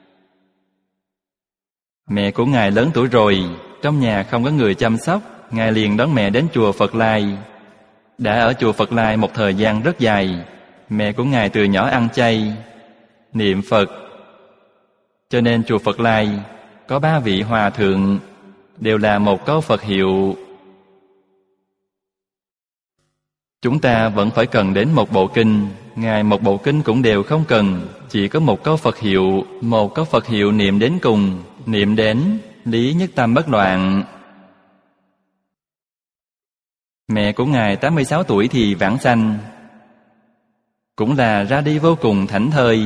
Mẹ của ngài lớn tuổi rồi, trong nhà không có người chăm sóc, ngài liền đón mẹ đến chùa Phật Lai. Đã ở chùa Phật Lai một thời gian rất dài. Mẹ của ngài từ nhỏ ăn chay, niệm Phật. Cho nên chùa Phật Lai có 3 vị hòa thượng, đều là một câu Phật hiệu. Chúng ta vẫn phải cần đến một bộ kinh. Ngài một bộ kinh cũng đều không cần, chỉ có một câu Phật hiệu. Một câu Phật hiệu niệm đến cùng, niệm đến lý nhất tâm bất loạn. Mẹ của ngài 86 tuổi thì vãng sanh, cũng là ra đi vô cùng thảnh thơi.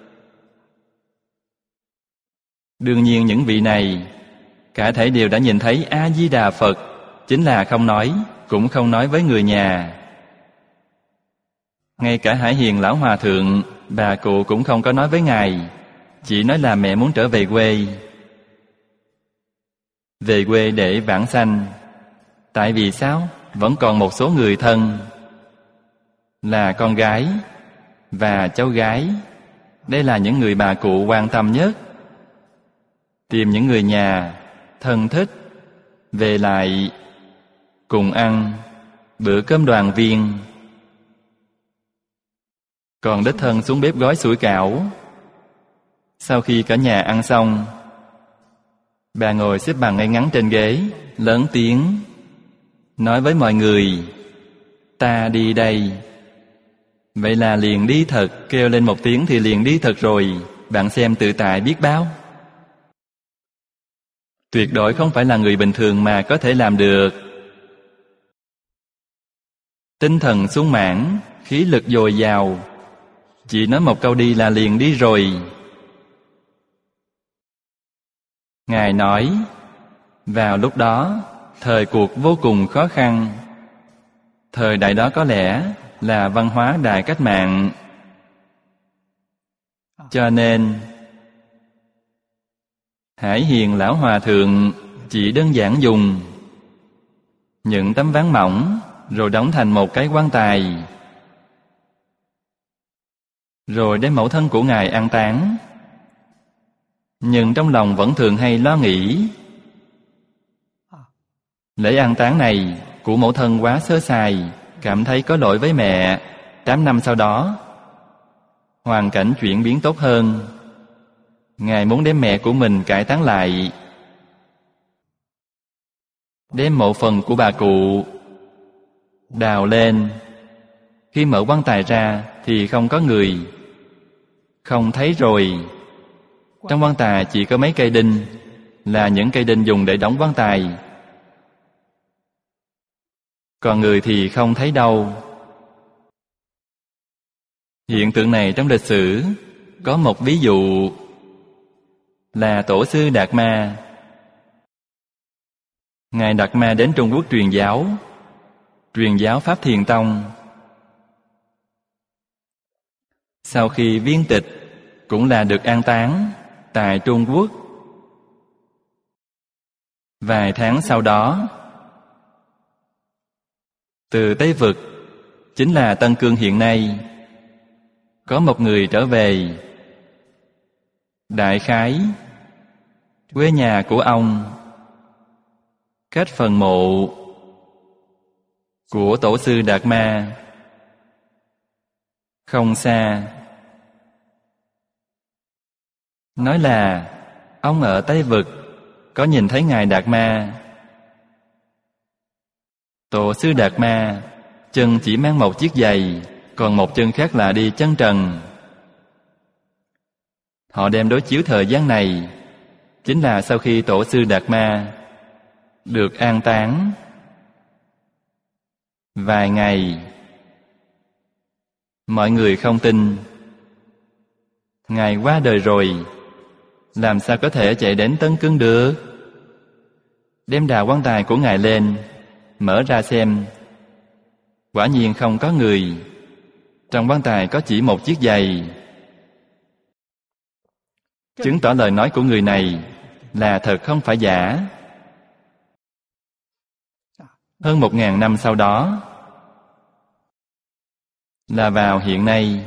Đương nhiên những vị này cả thảy đều đã nhìn thấy A-di-đà Phật, chính là không nói, cũng không nói với người nhà. Ngay cả Hải Hiền lão hòa thượng, bà cụ cũng không có nói với ngài, chỉ nói là mẹ muốn trở về quê. Về quê để vãng sanh. Tại vì sao? Vẫn còn một số người thân là con gái và cháu gái. Đây là những người bà cụ quan tâm nhất. Tìm những người nhà thân thích về lại cùng ăn bữa cơm đoàn viên. Còn đích thân xuống bếp gói sủi cảo. Sau khi cả nhà ăn xong, bà ngồi xếp bằng ngay ngắn trên ghế, lớn tiếng nói với mọi người: ta đi đây. Vậy là liền đi thật, kêu lên một tiếng thì liền đi thật rồi. Bạn xem tự tại biết bao. Tuyệt đối không phải là người bình thường mà có thể làm được. Tinh thần sung mãn, khí lực dồi dào, chỉ nói một câu đi là liền đi rồi. Ngài nói, vào lúc đó, thời cuộc vô cùng khó khăn. Thời đại đó có lẽ là văn hóa đại cách mạng. Cho nên, Hải Hiền lão hòa thượng chỉ đơn giản dùng những tấm ván mỏng rồi đóng thành một cái quan tài, rồi đem mẫu thân của ngài an táng. Nhưng trong lòng vẫn thường hay lo nghĩ, lễ an táng này của mẫu thân quá sơ sài, cảm thấy có lỗi với mẹ. 8 năm sau đó, hoàn cảnh chuyển biến tốt hơn, ngài muốn đem mẹ của mình cải táng lại, đem mộ phần của bà cụ đào lên. Khi mở quan tài ra thì không có người, không thấy rồi. Trong quan tài chỉ có mấy cây đinh, là những cây đinh dùng để đóng quan tài, còn người thì không thấy đâu. Hiện tượng này trong lịch sử có một ví dụ là Tổ sư Đạt Ma. Ngài Đạt Ma đến Trung Quốc truyền giáo Pháp Thiền Tông. Sau khi viên tịch cũng là được an táng tại Trung Quốc. Vài tháng sau đó, từ Tây Vực, chính là Tân Cương hiện nay, có một người trở về. Đại khái quê nhà của ông cách phần mộ của Tổ sư Đạt Ma không xa. Nói là ông ở Tây Vực có nhìn thấy Ngài Đạt Ma. Tổ sư Đạt Ma chân chỉ mang một chiếc giày, còn một chân khác là đi chân trần. Họ đem đối chiếu thời gian này, chính là sau khi Tổ sư Đạt Ma được an táng vài ngày. Mọi người không tin. Ngài qua đời rồi, làm sao có thể chạy đến Tân Cương được? Đem đà quan tài của Ngài lên, mở ra xem. Quả nhiên không có người. Trong quan tài có chỉ một chiếc giày, chứng tỏ lời nói của người này là thật không phải giả. Hơn 1000 năm sau đó, là vào hiện nay,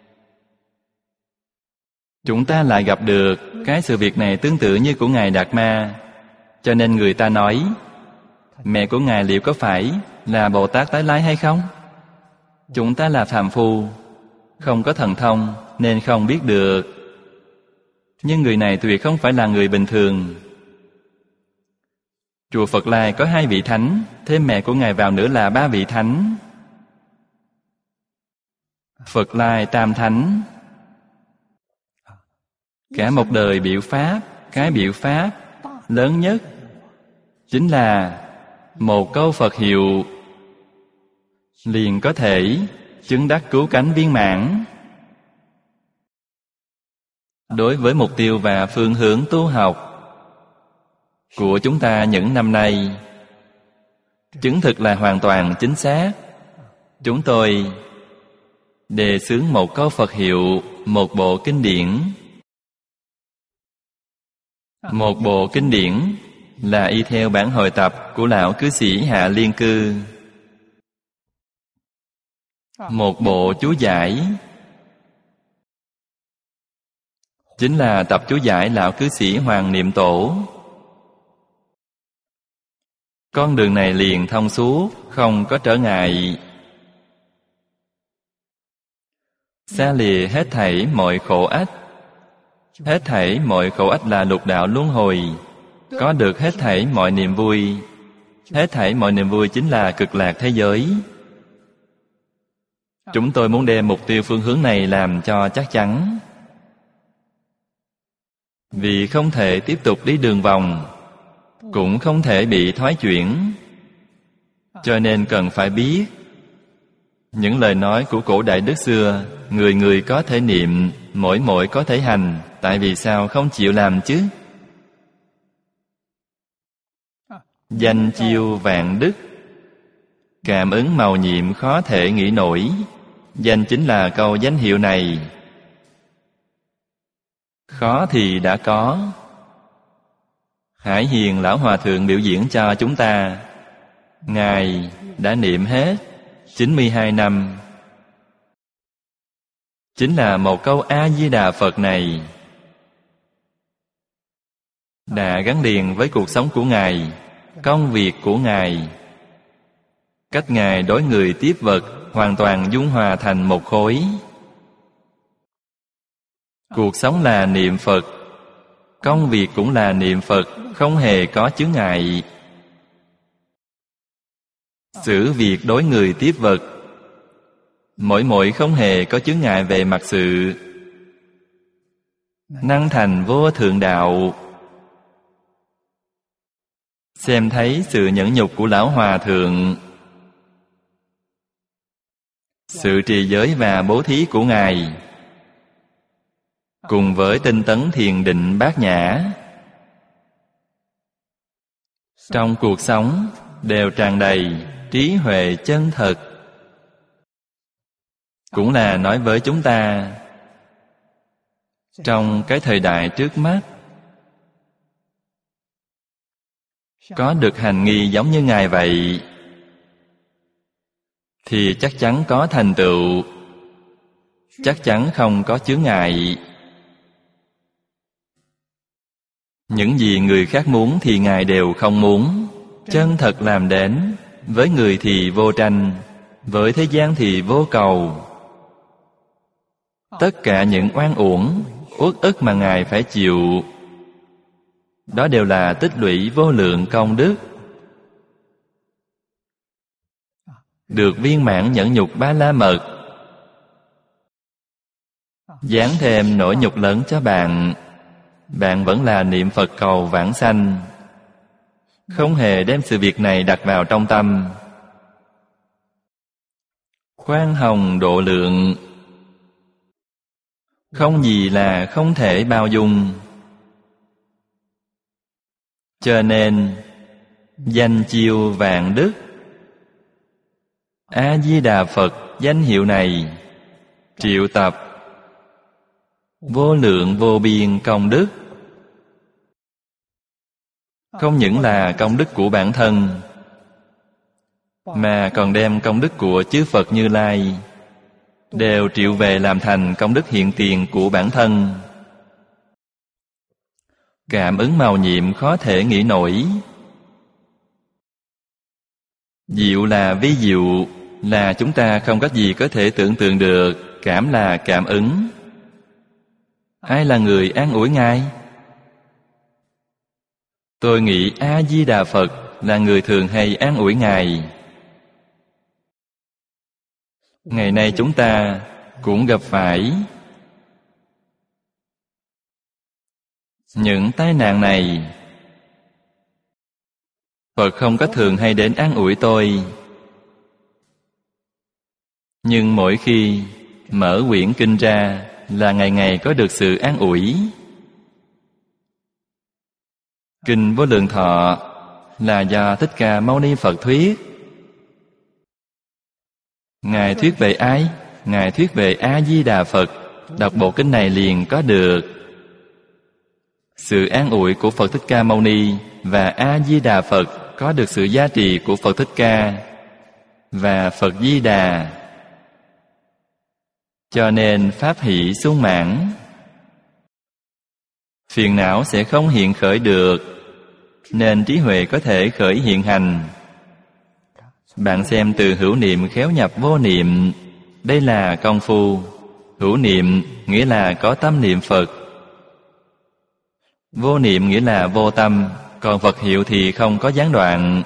chúng ta lại gặp được cái sự việc này tương tự như của Ngài Đạt Ma. Cho nên người ta nói, mẹ của Ngài liệu có phải là Bồ Tát Tái Lai hay không? Chúng ta là phàm phu, không có thần thông nên không biết được. Nhưng người này tuyệt không phải là người bình thường. Chùa Phật Lai có 2 vị thánh, thêm mẹ của Ngài vào nữa là 3 vị thánh. Phật Lai Tam Thánh. Cả một đời biểu pháp, cái biểu pháp lớn nhất chính là một câu Phật hiệu, liền có thể chứng đắc cứu cánh viên mãn. Đối với mục tiêu và phương hướng tu học của chúng ta những năm nay, chứng thực là hoàn toàn chính xác. Chúng tôi đề xướng một câu Phật hiệu, một bộ kinh điển. Một bộ kinh điển là y theo bản hội tập của lão cư sĩ Hạ Liên Cư. Một bộ chú giải chính là tập chú giải lão cư sĩ Hoàng Niệm Tổ. Con đường này liền thông suốt, không có trở ngại. Xa lìa hết thảy mọi khổ ách. Hết thảy mọi khổ ách là lục đạo luân hồi. Có được hết thảy mọi niềm vui. Hết thảy mọi niềm vui chính là cực lạc thế giới. Chúng tôi muốn đem mục tiêu phương hướng này làm cho chắc chắn. Vì không thể tiếp tục đi đường vòng, cũng không thể bị thoái chuyển, cho nên cần phải biết những lời nói của cổ đại đức xưa. Người người có thể niệm, mỗi mỗi có thể hành. Tại vì sao không chịu làm chứ? Danh chiêu vạn đức, cảm ứng màu nhiệm khó thể nghĩ nổi. Danh chính là câu danh hiệu này. Khó thì đã có. Hải Hiền Lão Hòa Thượng biểu diễn cho chúng ta. Ngài đã niệm hết 92 năm. Chính là một câu A-di-đà Phật này đã gắn liền với cuộc sống của Ngài, công việc của Ngài. Cách Ngài đối người tiếp vật hoàn toàn dung hòa thành một khối. Cuộc sống là niệm Phật, công việc cũng là niệm Phật, không hề có chướng ngại. Xử việc đối người tiếp vật, mỗi mỗi không hề có chướng ngại về mặt sự. Năng thành vô thượng đạo. Xem thấy sự nhẫn nhục của Lão Hòa Thượng, sự trì giới và bố thí của Ngài, cùng với tinh tấn thiền định bát nhã, trong cuộc sống đều tràn đầy trí huệ chân thật. Cũng là nói với chúng ta, trong cái thời đại trước mắt, có được hành nghi giống như Ngài vậy, thì chắc chắn có thành tựu, chắc chắn không có chướng ngại. Những gì người khác muốn thì Ngài đều không muốn. Chân thật làm đến, với người thì vô tranh, với thế gian thì vô cầu. Tất cả những oan uổng, uất ức mà Ngài phải chịu, đó đều là tích lũy vô lượng công đức, được viên mãn nhẫn nhục ba la mật. Giáng thêm nỗi nhục lớn cho bạn, bạn vẫn là niệm Phật cầu vãng sanh, không hề đem sự việc này đặt vào trong tâm. Khoan hồng độ lượng, không gì là không thể bao dung. Cho nên danh chiêu vạn đức, A Di Đà Phật danh hiệu này triệu tập vô lượng vô biên công đức. Không những là công đức của bản thân, mà còn đem công đức của chư Phật Như Lai đều triệu về làm thành công đức hiện tiền của bản thân. Cảm ứng màu nhiệm khó thể nghĩ nổi. Diệu là vi diệu, là chúng ta không có gì có thể tưởng tượng được. Cảm là cảm ứng. Ai là người an ủi Ngài? Tôi nghĩ A Di Đà Phật là người thường hay an ủi Ngài. Ngày nay chúng ta cũng gặp phải những tai nạn này. Phật không có thường hay đến an ủi tôi, nhưng mỗi khi mở quyển kinh ra là ngày ngày có được sự an ủi. Kinh Vô Lượng Thọ là do Thích Ca Mâu Ni Phật thuyết. Ngài thuyết về ai? Ngài thuyết về A Di Đà Phật. Đọc bộ kinh này liền có được sự an ủi của Phật Thích Ca Mâu Ni, và A Di Đà Phật có được sự gia trì của Phật Thích Ca và Phật Di Đà. Cho nên pháp hỷ sung mãn, phiền não sẽ không hiện khởi được, nên trí huệ có thể khởi hiện hành. Bạn xem từ hữu niệm khéo nhập vô niệm, đây là công phu. Hữu niệm nghĩa là có tâm niệm Phật, vô niệm nghĩa là vô tâm, còn Phật hiệu thì không có gián đoạn.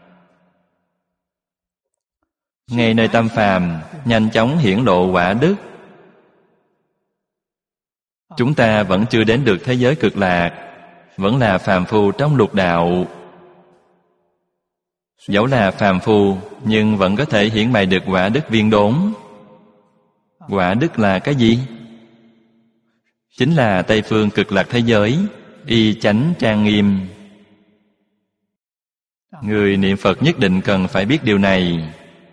Ngay nơi tâm phàm, nhanh chóng hiển lộ quả đức. Chúng ta vẫn chưa đến được thế giới cực lạc, vẫn là phàm phu trong lục đạo. Dẫu là phàm phu, nhưng vẫn có thể hiển bày được quả đức viên đốn. Quả đức là cái gì? Chính là Tây phương cực lạc thế giới, y chánh trang nghiêm. Người niệm Phật nhất định cần phải biết điều này.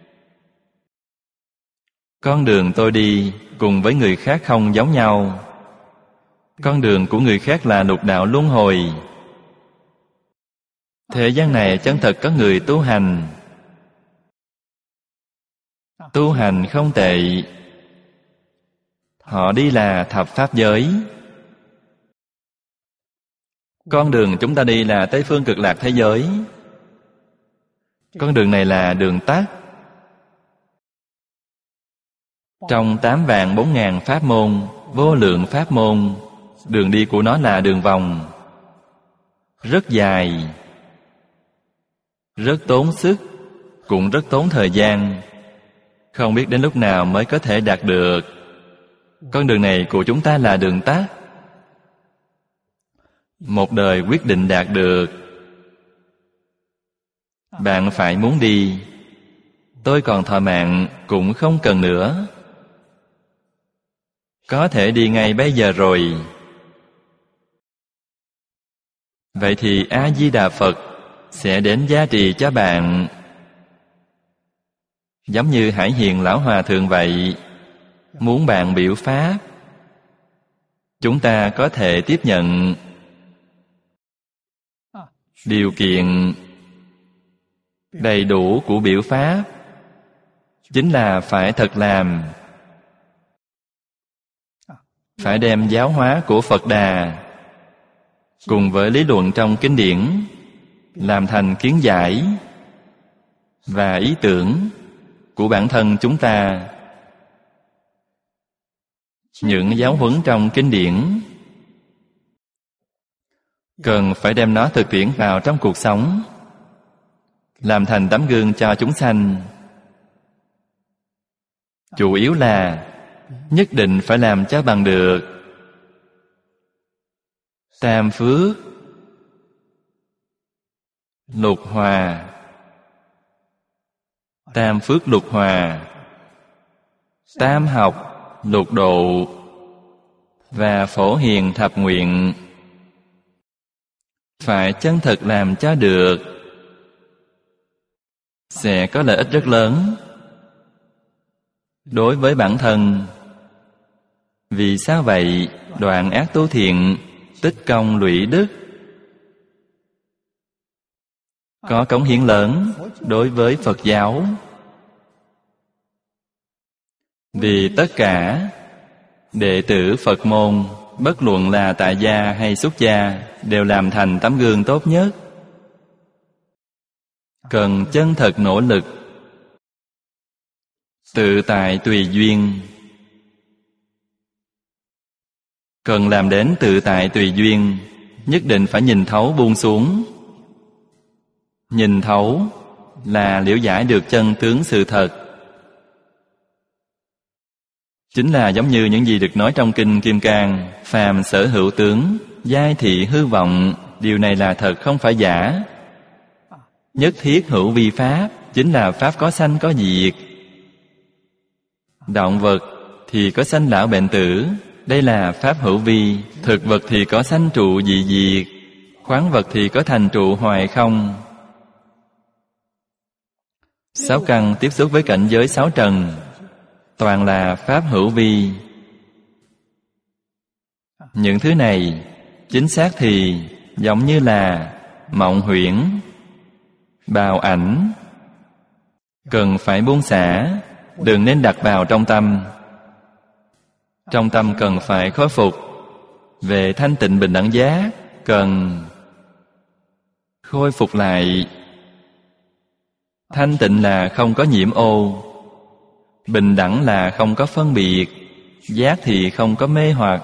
Con đường tôi đi cùng với người khác không giống nhau. Con đường của người khác là lục đạo luân hồi. Thế gian này chân thật có người tu hành. Tu hành không tệ. Họ đi là thập pháp giới. Con đường chúng ta đi là Tây phương cực lạc thế giới. Con đường này là đường tắt. Trong 8.400.000 pháp môn, vô lượng pháp môn, đường đi của nó là đường vòng, rất dài, rất tốn sức, cũng rất tốn thời gian. Không biết đến lúc nào mới có thể đạt được. Con đường này của chúng ta là đường tắt. Một đời quyết định đạt được. Bạn phải muốn đi. Tôi còn thọ mạng cũng không cần nữa. Có thể đi ngay bây giờ rồi. Vậy thì A-di-đà Phật sẽ đến gia trì cho bạn. Giống như Hải Hiền Lão Hòa Thượng vậy. Muốn bạn biểu pháp, chúng ta có thể tiếp nhận. Điều kiện đầy đủ của biểu pháp chính là phải thật làm. Phải đem giáo hóa của Phật Đà cùng với lý luận trong kinh điển làm thành kiến giải, và ý tưởng của bản thân chúng ta. Những giáo huấn trong kinh điển cần phải đem nó thực tiễn vào trong cuộc sống, làm thành tấm gương cho chúng sanh. Chủ yếu là nhất định phải làm cho bằng được tam phước lục hòa. Tam phước lục hòa, tam học lục độ và phổ hiền thập nguyện. Phải chân thực làm cho được, sẽ có lợi ích rất lớn đối với bản thân. Vì sao vậy? Đoạn ác tu thiện, tích công lũy đức, có cống hiến lớn đối với Phật giáo. Vì tất cả đệ tử Phật môn, bất luận là tại gia hay xuất gia, đều làm thành tấm gương tốt nhất. Cần chân thật nỗ lực, tự tại tùy duyên. Cần làm đến tự tại tùy duyên, nhất định phải nhìn thấu buông xuống. Nhìn thấu là liễu giải được chân tướng sự thật. Chính là giống như những gì được nói trong Kinh Kim Cang: phàm sở hữu tướng, giai thị hư vọng. Điều này là thật, không phải giả. Nhất thiết hữu vi pháp, chính là pháp có sanh có diệt. Động vật thì có sanh lão bệnh tử, đây là pháp hữu vi. Thực vật thì có sanh trụ dị diệt, khoáng vật thì có thành trụ hoài không. Sáu căn tiếp xúc với cảnh giới sáu trần, toàn là pháp hữu vi. Những thứ này chính xác thì giống như là mộng huyễn, bào ảnh. Cần phải buông xả, đừng nên đặt vào trong tâm. Trong tâm cần phải khôi phục về thanh tịnh bình đẳng giác, cần khôi phục lại. Thanh tịnh là không có nhiễm ô, bình đẳng là không có phân biệt, giác thì không có mê hoặc.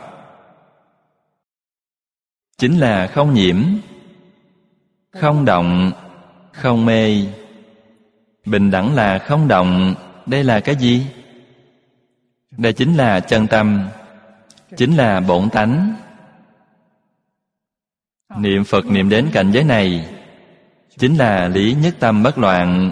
Chính là không nhiễm, không động, không mê. Bình đẳng là không động. Đây là cái gì? Đây chính là chân tâm, chính là bổn tánh. Niệm Phật niệm đến cảnh giới này, chính là lý nhất tâm bất loạn.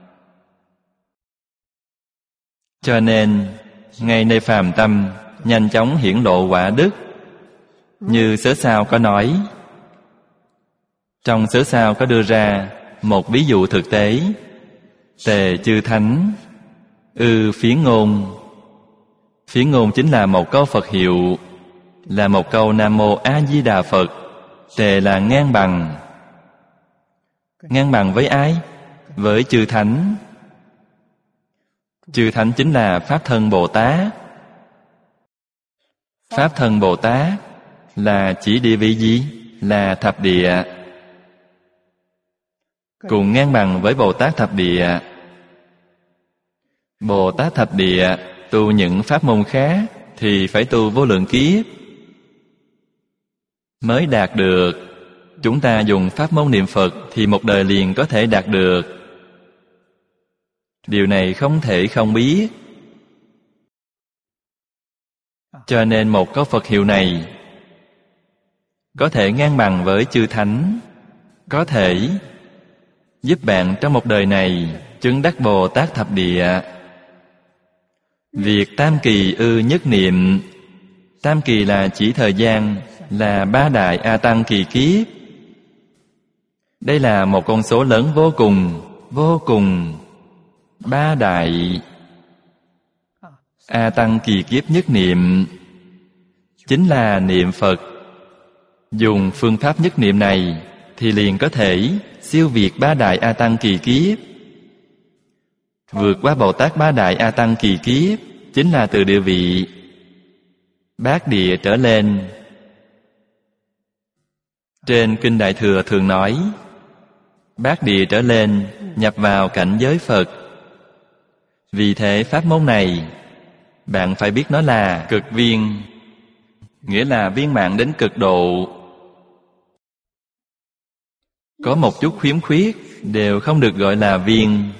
Cho nên ngay nơi phàm tâm nhanh chóng hiển lộ quả đức. Như Sớ Sao có nói, trong Sớ Sao có đưa ra một ví dụ thực tế. Tề chư thánh phiến ngôn. Phiến ngôn chính là một câu Phật hiệu, là một câu Nam Mô A Di Đà Phật. Tề là ngang bằng. Ngang bằng với ai? Với chư thánh. Chư thánh chính là Pháp Thân Bồ Tát. Pháp Thân Bồ Tát là chỉ địa vị gì? Là thập địa. Cùng ngang bằng với Bồ Tát thập địa. Bồ Tát thập địa tu những pháp môn khác thì phải tu vô lượng kiếp mới đạt được. Chúng ta dùng pháp môn niệm Phật thì một đời liền có thể đạt được. Điều này không thể không biết. Cho nên một câu Phật hiệu này có thể ngang bằng với chư thánh, có thể giúp bạn trong một đời này chứng đắc Bồ Tát thập địa. Việc tam kỳ nhất niệm. Tam kỳ là chỉ thời gian, là ba đại A Tăng kỳ kiếp. Đây là một con số lớn vô cùng, vô cùng. Ba đại A Tăng kỳ kiếp nhất niệm, chính là niệm Phật. Dùng phương pháp nhất niệm này thì liền có thể siêu việt ba đại A Tăng kỳ kiếp. Vượt qua Bồ Tát ba đại A Tăng kỳ kiếp chính là từ địa vị bát địa trở lên. Trên Kinh Đại Thừa thường nói bát địa trở lên, nhập vào cảnh giới Phật. Vì thế pháp môn này, bạn phải biết nó là cực viên, nghĩa là viên mãn đến cực độ. Có một chút khiếm khuyết đều không được gọi là viên.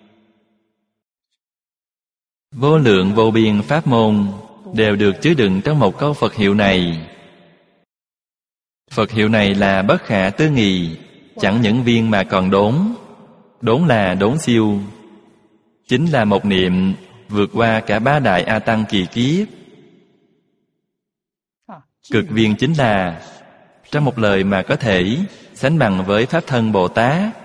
Vô lượng vô biên pháp môn đều được chứa đựng trong một câu Phật hiệu này. Phật hiệu này là bất khả tư nghị, chẳng những viên mà còn đốn. Đốn là đốn siêu, chính là một niệm vượt qua cả 3 đại A Tăng kỳ kiếp. Cực viên chính là, trong một lời mà có thể sánh bằng với Pháp Thân Bồ Tát.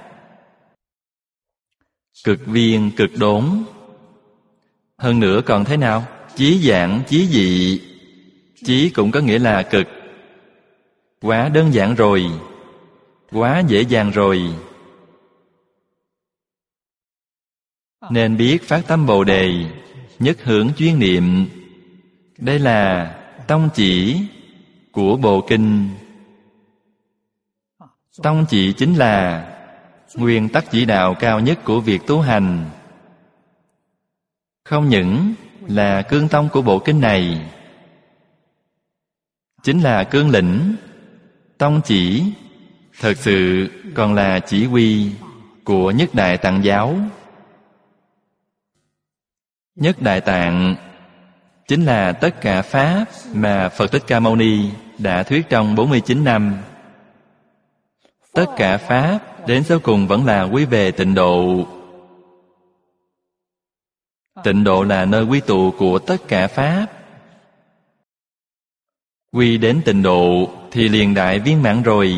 Cực viên, cực đốn. Hơn nữa còn thế nào? Chí giản, chí dị. Chí cũng có nghĩa là cực. Quá đơn giản rồi, quá dễ dàng rồi. Nên biết phát tâm Bồ Đề, nhất hướng chuyên niệm. Đây là tông chỉ của Bộ Kinh. Tông chỉ chính là nguyên tắc chỉ đạo cao nhất của việc tu hành. Không những là cương tông của bộ kinh này, chính là cương lĩnh, tông chỉ, thật sự còn là chỉ huy của Nhất Đại Tạng giáo. Nhất Đại Tạng chính là tất cả Pháp mà Phật Thích Ca Mâu Ni đã thuyết trong 49 năm. Tất cả Pháp đến sau cùng vẫn là quy về tịnh độ. Tịnh độ là nơi quy tụ của tất cả Pháp. Quy đến tịnh độ thì liền đại viên mãn rồi.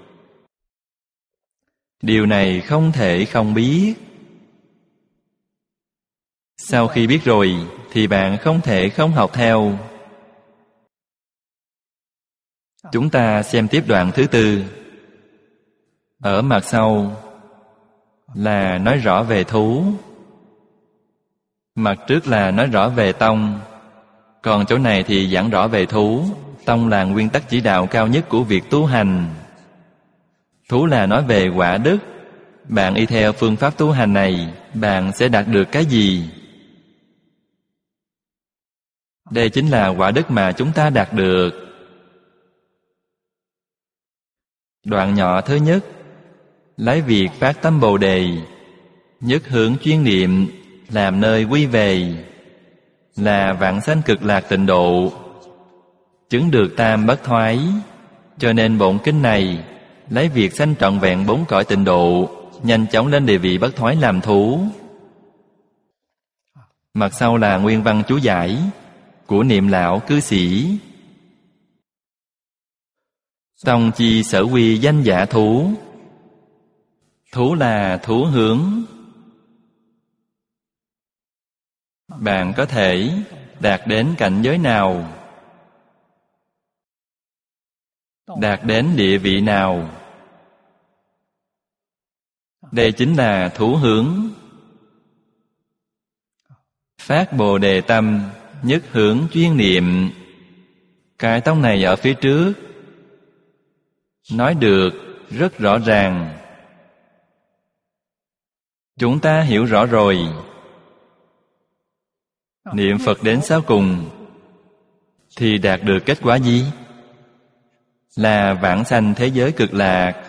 Điều này không thể không biết. Sau khi biết rồi thì bạn không thể không học theo. Chúng ta xem tiếp đoạn thứ 4. Ở mặt sau là nói rõ về thú, mặt trước là nói rõ về tông. Còn chỗ này thì giảng rõ về thú. Tông là nguyên tắc chỉ đạo cao nhất của việc tu hành. Thú là nói về quả đức. Bạn y theo phương pháp tu hành này, bạn sẽ đạt được cái gì? Đây chính là quả đức mà chúng ta đạt được. Đoạn nhỏ thứ nhất, lấy việc phát tâm Bồ Đề, nhất hướng chuyên niệm làm nơi quy về, là vãng sanh cực lạc tịnh độ, chứng được tam bất thoái. Cho nên bổn kinh này lấy việc sanh trọn vẹn 4 cõi tịnh độ, nhanh chóng lên địa vị bất thoái làm thú. Mặt sau là nguyên văn chú giải của Niệm Lão cư sĩ. Tông chi sở quy danh giả thú. Thú là thú hướng. Bạn có thể đạt đến cảnh giới nào, đạt đến địa vị nào, đây chính là thú hướng. Phát Bồ Đề tâm, nhất hướng chuyên niệm. Cái tông này ở phía trước nói được rất rõ ràng. Chúng ta hiểu rõ rồi. Niệm Phật đến sau cùng thì đạt được kết quả gì? Là vãng sanh thế giới cực lạc.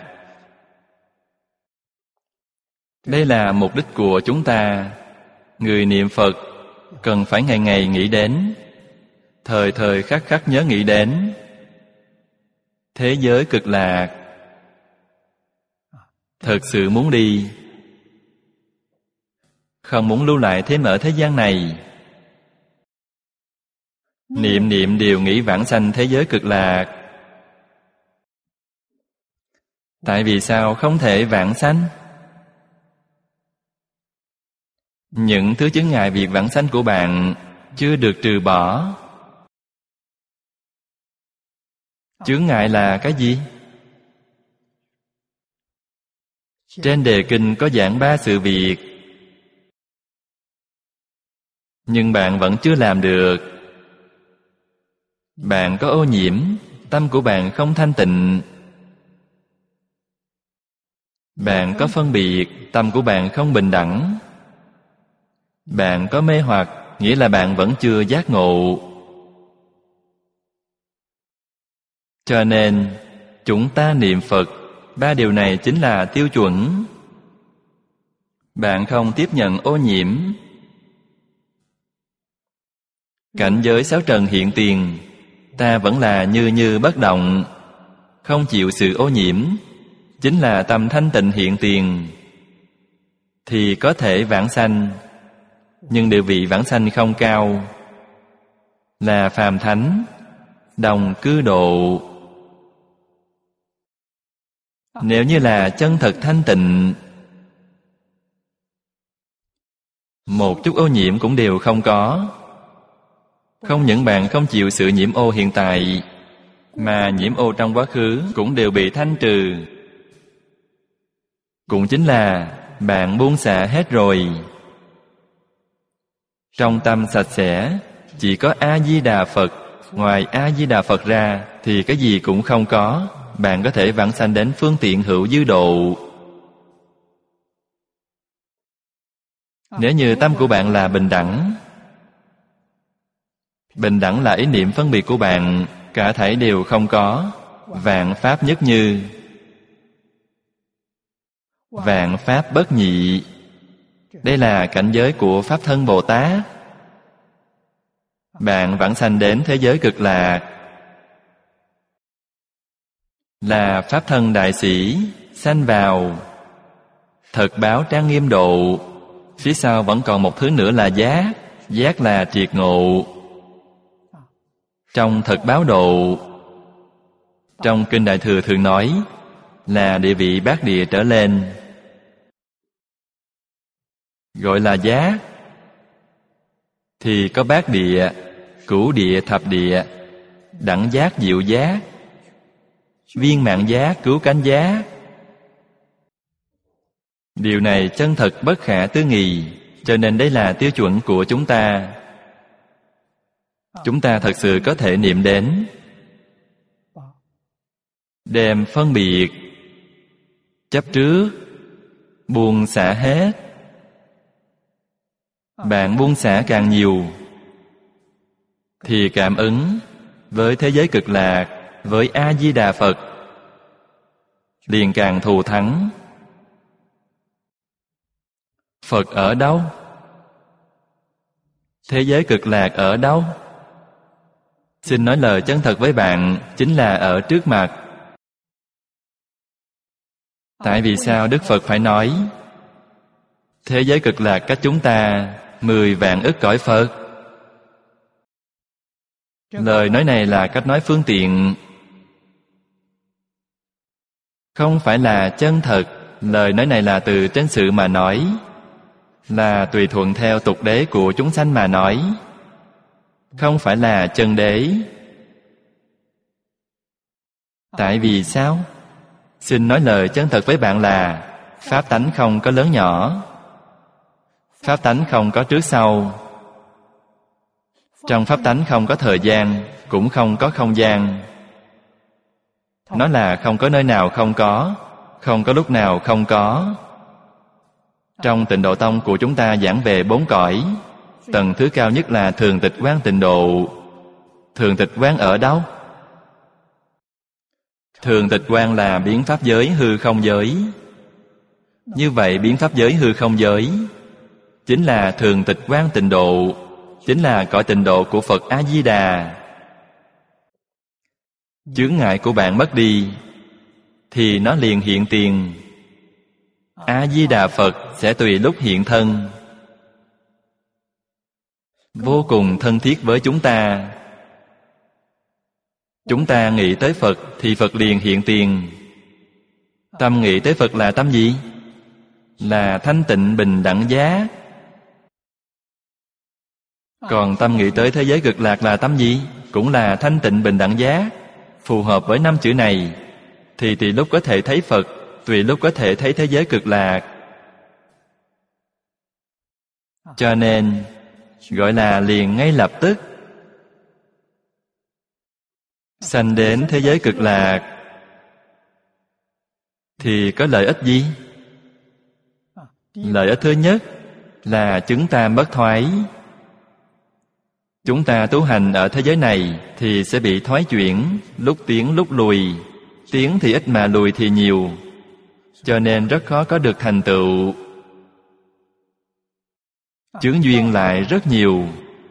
Đây là mục đích của chúng ta. Người niệm Phật cần phải ngày ngày nghĩ đến, thời thời khắc khắc nhớ nghĩ đến thế giới cực lạc. Thật sự muốn đi, không muốn lưu lại thêm ở thế gian này. Niệm niệm đều nghĩ vãng sanh thế giới cực lạc. Tại vì sao không thể vãng sanh? Những thứ chướng ngại việc vãng sanh của bạn chưa được trừ bỏ. Chướng ngại là cái gì? Trên đề kinh có giảng 3 sự việc, nhưng bạn vẫn chưa làm được. Bạn có ô nhiễm, tâm của bạn không thanh tịnh. Bạn có phân biệt, tâm của bạn không bình đẳng. Bạn có mê hoặc, nghĩa là bạn vẫn chưa giác ngộ. Cho nên chúng ta niệm Phật, 3 điều này chính là tiêu chuẩn. Bạn không tiếp nhận ô nhiễm. Cảnh giới 6 trần hiện tiền, ta vẫn là như bất động, không chịu sự ô nhiễm, chính là tâm thanh tịnh hiện tiền. Thì có thể vãng sanh, nhưng địa vị vãng sanh không cao, là phàm thánh, đồng cư độ. Nếu như là chân thật thanh tịnh, một chút ô nhiễm cũng đều không có. Không những bạn không chịu sự nhiễm ô hiện tại, mà nhiễm ô trong quá khứ cũng đều bị thanh trừ. Cũng chính là bạn buông xả hết rồi. Trong tâm sạch sẽ, chỉ có A-di-đà Phật. Ngoài A-di-đà Phật ra thì cái gì cũng không có. Bạn có thể vãng sanh đến phương tiện hữu dư độ. Nếu như tâm của bạn là bình đẳng, bình đẳng là ý niệm phân biệt của bạn, cả thảy đều không có. Vạn pháp nhất như, vạn pháp bất nhị. Đây là cảnh giới của Pháp Thân Bồ Tát. Bạn vãng sanh đến thế giới cực lạc, là Pháp Thân Đại Sĩ, sanh vào thật báo trang nghiêm độ. Phía sau vẫn còn một thứ nữa là giác. Giác là triệt ngộ. Trong thật báo độ, trong Kinh Đại Thừa thường nói là địa vị bát địa trở lên, gọi là giác. Thì có bát địa, cửu địa, thập địa, đẳng giác, diệu giác, viên mãn giác, cứu cánh giác. Điều này chân thật bất khả tư nghị, cho nên đây là tiêu chuẩn của chúng ta. Chúng ta thật sự có thể niệm đến, đem phân biệt, chấp trước, buông xả hết. Bạn buông xả càng nhiều, thì cảm ứng với thế giới cực lạc, với A-di-đà Phật liền càng thù thắng. Phật ở đâu? Thế giới cực lạc ở đâu? Xin nói lời chân thật với bạn, chính là ở trước mặt. Tại vì sao Đức Phật phải nói thế giới cực lạc cách chúng ta 10 vạn ức cõi Phật? Lời nói này là cách nói phương tiện, không phải là chân thật. Lời nói này là từ trên sự mà nói, là tùy thuận theo tục đế của chúng sanh mà nói, không phải là chân đế. Tại vì sao? Xin nói lời chân thật với bạn là pháp tánh không có lớn nhỏ, pháp tánh không có trước sau. Trong pháp tánh không có thời gian, cũng không có không gian. Nó là không có nơi nào không có lúc nào không có. Trong Tịnh Độ Tông của chúng ta giảng về 4 cõi. Tầng thứ cao nhất là thường tịch quán tịnh độ. Thường tịch quán ở đâu? Thường tịch quán là biến pháp giới hư không giới. Như vậy biến pháp giới hư không giới chính là thường tịch quán tịnh độ, chính là cõi tịnh độ của Phật A-di-đà. Chướng ngại của bạn mất đi thì nó liền hiện tiền. A-di-đà Phật sẽ tùy lúc hiện thân, vô cùng thân thiết với chúng ta. Chúng ta nghĩ tới Phật thì Phật liền hiện tiền. Tâm nghĩ tới Phật là tâm gì? Là thanh tịnh bình đẳng giác. Còn tâm nghĩ tới thế giới cực lạc là tâm gì? Cũng là thanh tịnh bình đẳng giác. Phù hợp với 5 chữ này thì tùy lúc có thể thấy Phật, tùy lúc có thể thấy thế giới cực lạc. Cho nên gọi là liền ngay lập tức. Sanh đến thế giới cực lạc thì có lợi ích gì? Lợi ích thứ nhất là chứng tam bất thoái. Chúng ta tu hành ở thế giới này thì sẽ bị thoái chuyển, lúc tiến lúc lùi. Tiến thì ít mà lùi thì nhiều, cho nên rất khó có được thành tựu. Chướng duyên lại rất nhiều.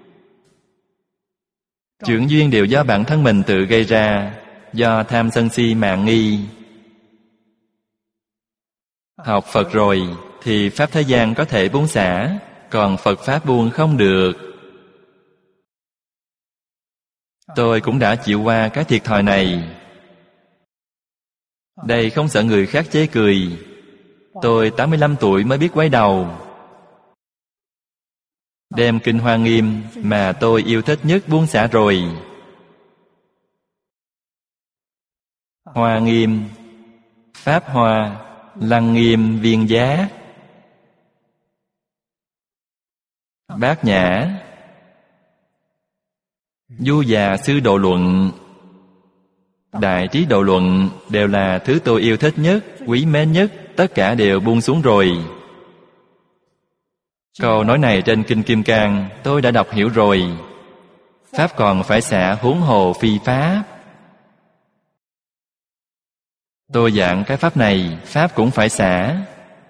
Chướng duyên đều do bản thân mình tự gây ra, do tham sân si mạn nghi. Học Phật rồi thì pháp thế gian có thể buông xả, còn Phật pháp buông không được. Tôi cũng đã chịu qua cái thiệt thòi này. Đây không sợ người khác chế cười. Tôi 85 tuổi mới biết quay đầu. Đem kinh Hoa Nghiêm mà tôi yêu thích nhất buông xả rồi. Hoa Nghiêm, Pháp Hoa, Lăng Nghiêm, Viên Giác, Bát Nhã, Du Già Sư Độ Luận, Đại Trí Độ Luận đều là thứ tôi yêu thích nhất, quý mến nhất. Tất cả đều buông xuống rồi. Câu nói này trên Kinh Kim Cang tôi đã đọc hiểu rồi. Pháp còn phải xả, huống hồ phi pháp. Tôi giảng cái pháp này, pháp cũng phải xả.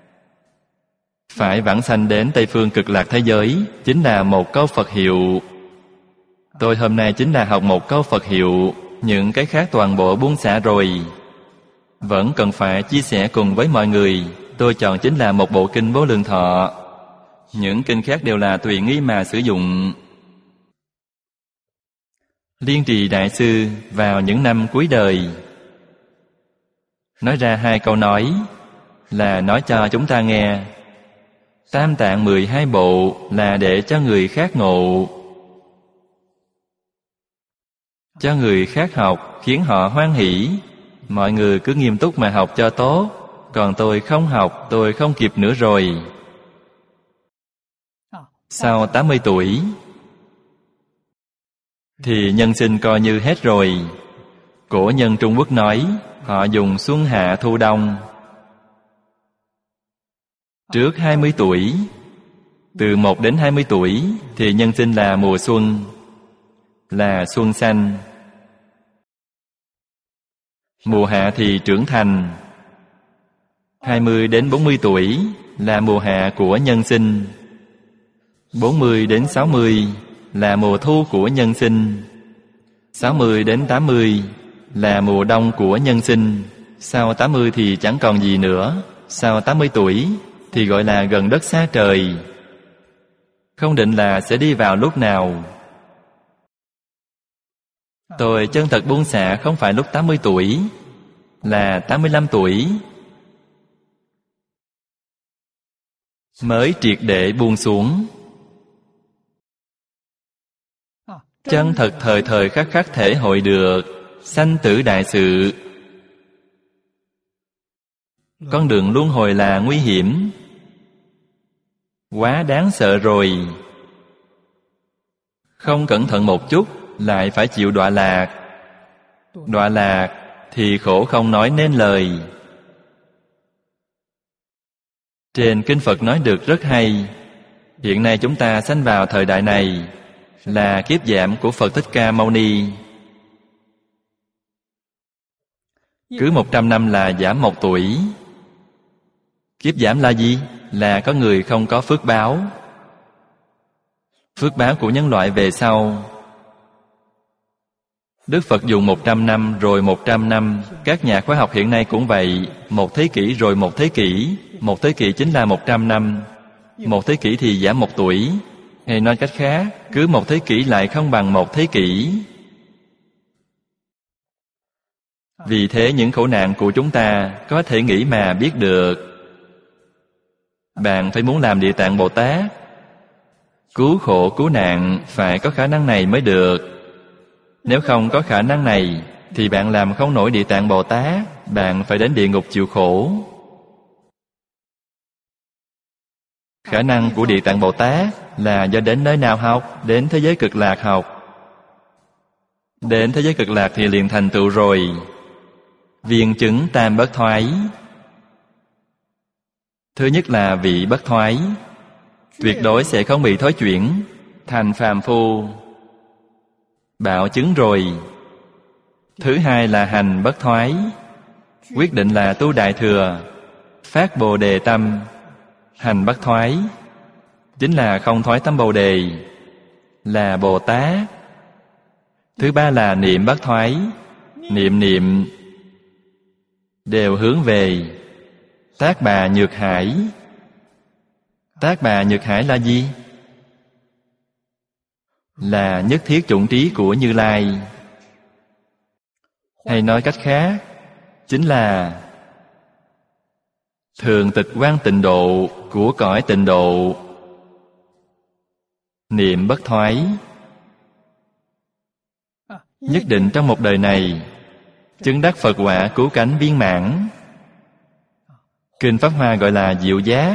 Phải vãng sanh đến Tây Phương Cực Lạc thế giới chính là một câu Phật hiệu. Tôi hôm nay chính là học một câu Phật hiệu. Những cái khác toàn bộ buông xả rồi. Vẫn cần phải chia sẻ cùng với mọi người. Tôi chọn chính là một bộ kinh Vô Lượng Thọ. Những kinh khác đều là tùy nghi mà sử dụng. Liên Trì Đại Sư vào những năm cuối đời nói ra 2 câu nói là nói cho chúng ta nghe. Tam Tạng 12 bộ là để cho người khác ngộ, cho người khác học, khiến họ hoan hỷ. Mọi người cứ nghiêm túc mà học cho tốt. Còn tôi không học, tôi không kịp nữa rồi. Sau 80 tuổi thì nhân sinh coi như hết rồi. Cổ nhân Trung Quốc nói họ dùng xuân hạ thu đông. Trước 20 tuổi, từ 1 đến 20 tuổi thì nhân sinh là mùa xuân, là xuân xanh. Mùa hạ thì trưởng thành. 20 đến 40 tuổi là mùa hạ của nhân sinh. 40 đến 60 là mùa thu của nhân sinh. 60 đến 80 là mùa đông của nhân sinh. Sau 80 thì chẳng còn gì nữa. Sau 80 tuổi thì gọi là gần đất xa trời. Không định là sẽ đi vào lúc nào. Tôi chân thật buông xả không phải lúc 80 tuổi, là 85 tuổi mới triệt để buông xuống. Chân thật thời thời khắc khắc thể hội được sanh tử đại sự. Con đường luân hồi là nguy hiểm, quá đáng sợ rồi. Không cẩn thận một chút lại phải chịu đọa lạc. Đọa lạc thì khổ không nói nên lời. Trên Kinh Phật nói được rất hay. Hiện nay chúng ta sanh vào thời đại này là kiếp giảm của Phật Thích Ca Mâu Ni. Cứ 100 năm là giảm 1 tuổi. Kiếp giảm là gì? Là có người không có phước báo. Phước báo của nhân loại về sau. Đức Phật dùng 100 năm rồi 100 năm. Các nhà khoa học hiện nay cũng vậy. 1 thế kỷ rồi 1 thế kỷ. 1 thế kỷ chính là 100 năm. 1 thế kỷ thì giảm 1 tuổi. Hay nói cách khác, cứ 1 thế kỷ lại không bằng 1 thế kỷ. Vì thế những khổ nạn của chúng ta có thể nghĩ mà biết được. Bạn phải muốn làm Địa Tạng Bồ Tát, cứu khổ cứu nạn phải có khả năng này mới được. Nếu không có khả năng này thì bạn làm không nổi Địa Tạng Bồ Tát. Bạn phải đến địa ngục chịu khổ. Khả năng của Địa Tạng Bồ Tát là do đến nơi nào học? Đến thế giới Cực Lạc học. Đến thế giới Cực Lạc thì liền thành tựu rồi. Viên chứng tam bất thoái. Thứ nhất là vị bất thoái, tuyệt đối sẽ không bị thối chuyển thành phàm phu, bạo chứng rồi. Thứ hai là hành bất thoái, quyết định là tu Đại Thừa, phát Bồ Đề tâm. Hành bất thoái chính là không thoái tâm Bồ Đề, là Bồ Tát. Thứ ba là niệm bất thoái, niệm đều hướng về Tác Bà Nhược Hải. Tác Bà Nhược Hải là gì? Là nhất thiết chủng trí của Như Lai. Hay nói cách khác, chính là thường tịch quang tịnh độ của cõi tịnh độ. Niệm bất thoái, nhất định trong một đời này chứng đắc Phật quả cứu cánh viên mãn. Kinh Pháp Hoa gọi là diệu giác.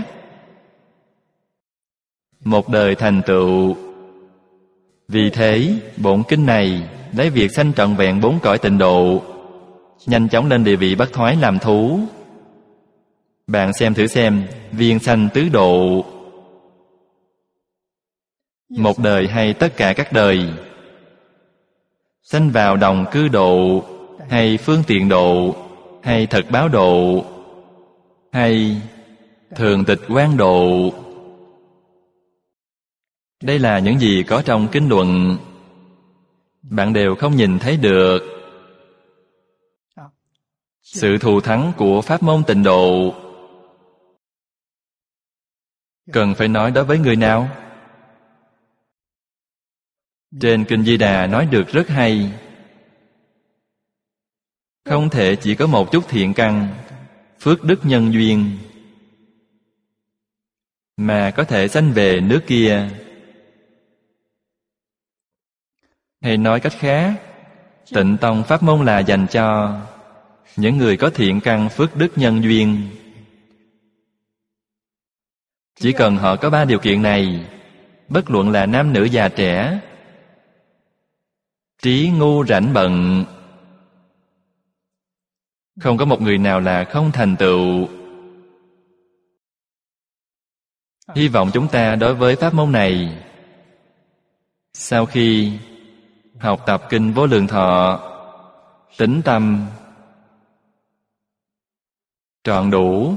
Một đời thành tựu. Vì thế, bổn kinh này lấy việc sanh trọn vẹn 4 cõi tịnh độ, nhanh chóng lên địa vị bất thoái làm thú. Bạn xem thử xem, viên sanh tứ độ, một đời hay tất cả các đời, sanh vào đồng cư độ, hay phương tiện độ, hay thật báo độ, hay thường tịch quang độ. Đây là những gì có trong kinh luận, bạn đều không nhìn thấy được. Sự thù thắng của pháp môn tịnh độ cần phải nói đối với người nào? Trên Kinh Di Đà nói được rất hay. Không thể chỉ có một chút thiện căn, phước đức nhân duyên mà có thể sanh về nước kia. Hay nói cách khác, Tịnh Tông pháp môn là dành cho những người có thiện căn phước đức nhân duyên. Chỉ cần họ có 3 điều kiện này, bất luận là nam nữ già trẻ, trí ngu rảnh bận, không có một người nào là không thành tựu. Hy vọng chúng ta đối với pháp môn này, sau khi học tập Kinh Vô Lượng Thọ, tín tâm trọn đủ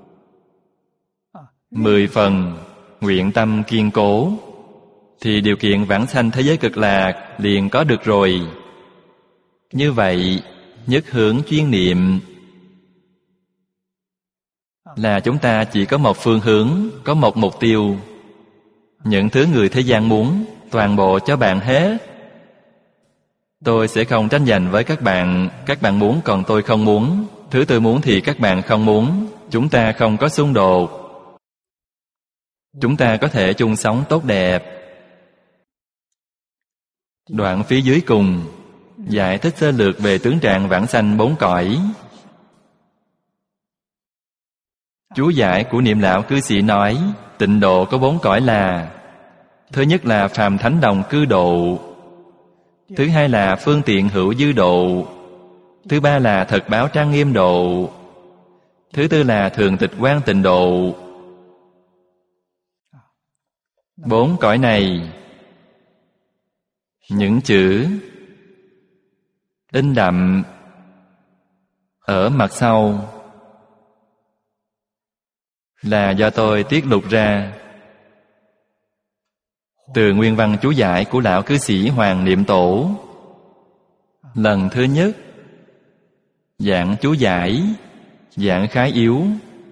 10 phần, nguyện tâm kiên cố, thì điều kiện vãng sanh thế giới cực lạc liền có được rồi. Như vậy, nhất hướng chuyên niệm là chúng ta chỉ có một phương hướng, có một mục tiêu. Những thứ người thế gian muốn, toàn bộ cho bạn hết. Tôi sẽ không tranh giành với các bạn muốn còn tôi không muốn. Thứ tôi muốn thì các bạn không muốn. Chúng ta không có xung đột. Chúng ta có thể chung sống tốt đẹp. Đoạn phía dưới cùng giải thích sơ lược về tướng trạng vãng sanh 4 cõi. Chú giải của Niệm Lão Cư Sĩ nói, tịnh độ có 4 cõi là: thứ nhất là phàm thánh đồng cư độ, thứ hai là phương tiện hữu dư độ, thứ ba là thật báo trang nghiêm độ, thứ tư là thường tịch quang tịnh độ. 4 cõi này, những chữ in đậm ở mặt sau là do tôi tiết lục ra từ nguyên văn chú giải của Lão Cư Sĩ Hoàng Niệm Tổ. Lần thứ nhất giảng chú giải, giảng khái yếu.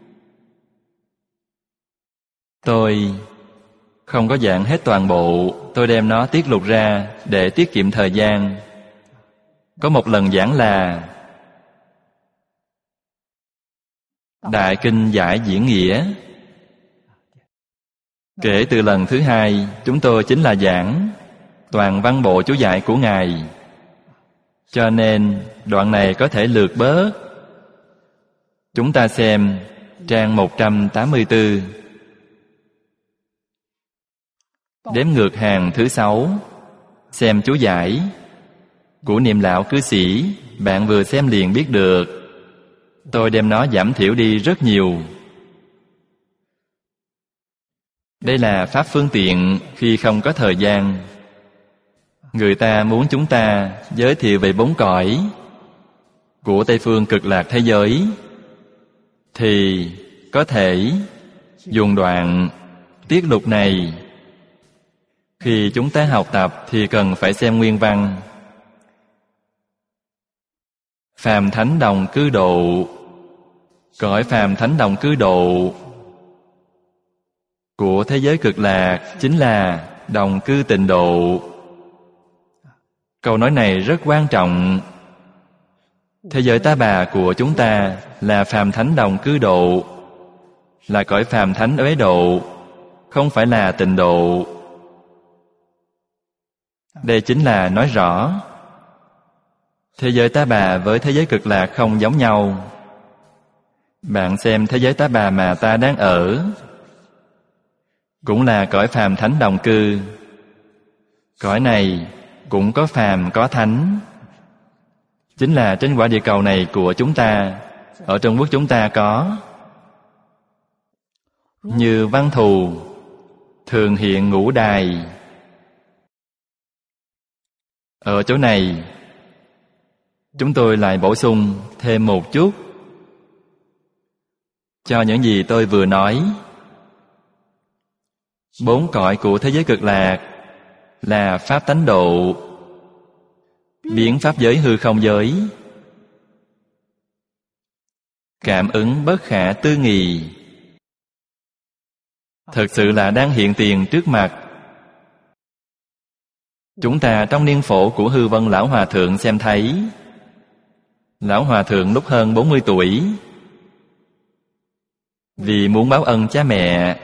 Tôi không có giảng hết toàn bộ, tôi đem nó tiết lục ra để tiết kiệm thời gian. Có một lần giảng là Đại Kinh Giải Diễn Nghĩa. Kể từ lần thứ hai, chúng tôi chính là giảng toàn văn bộ chú giải của Ngài. Cho nên đoạn này có thể lược bớt. Chúng ta xem trang 184, đếm ngược hàng thứ 6, xem chú giải của Niệm Lão Cư Sĩ. Bạn vừa xem liền biết được. Tôi đem nó giảm thiểu đi rất nhiều. Đây là pháp phương tiện khi không có thời gian. Người ta muốn chúng ta giới thiệu về 4 cõi của Tây phương cực lạc thế giới, thì có thể dùng đoạn tiết lục này. Khi chúng ta học tập thì cần phải xem nguyên văn. Phàm thánh đồng cư độ. Cõi phàm thánh đồng cư độ của thế giới cực lạc chính là đồng cư tịnh độ. Câu nói này rất quan trọng. Thế giới Ta Bà của chúng ta là phàm thánh đồng cư độ, là cõi phàm thánh uế độ, không phải là tịnh độ. Đây chính là nói rõ thế giới Ta Bà với thế giới cực lạc không giống nhau. Bạn xem thế giới Ta Bà mà ta đang ở cũng là cõi phàm thánh đồng cư. Cõi này cũng có phàm có thánh, chính là trên quả địa cầu này của chúng ta. Ở Trung Quốc chúng ta có. Như Văn Thù thường hiện ngũ đài. Ở chỗ này chúng tôi lại bổ sung thêm một chút cho những gì tôi vừa nói. 4 cõi của thế giới cực lạc là pháp tánh độ, biến pháp giới hư không giới, cảm ứng bất khả tư nghị, thực sự là đang hiện tiền trước mặt. Chúng ta trong niên phổ của Hư Vân Lão Hòa Thượng xem thấy, Lão Hòa Thượng lúc hơn 40 tuổi, vì muốn báo ân cha mẹ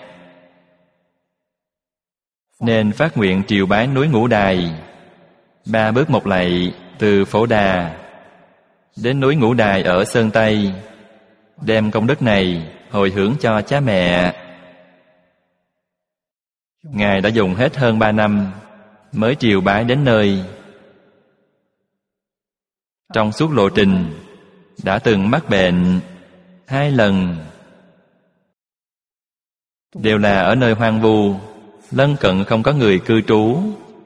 nên phát nguyện triều bái núi Ngũ Đài, 3 bước một lạy từ Phổ Đà đến núi Ngũ Đài ở Sơn Tây, đem công đức này hồi hướng cho cha mẹ. Ngài đã dùng hết hơn 3 năm mới triều bái đến nơi. Trong suốt lộ trình đã từng mắc bệnh 2 lần, đều là ở nơi hoang vu, lân cận không có người cư trú.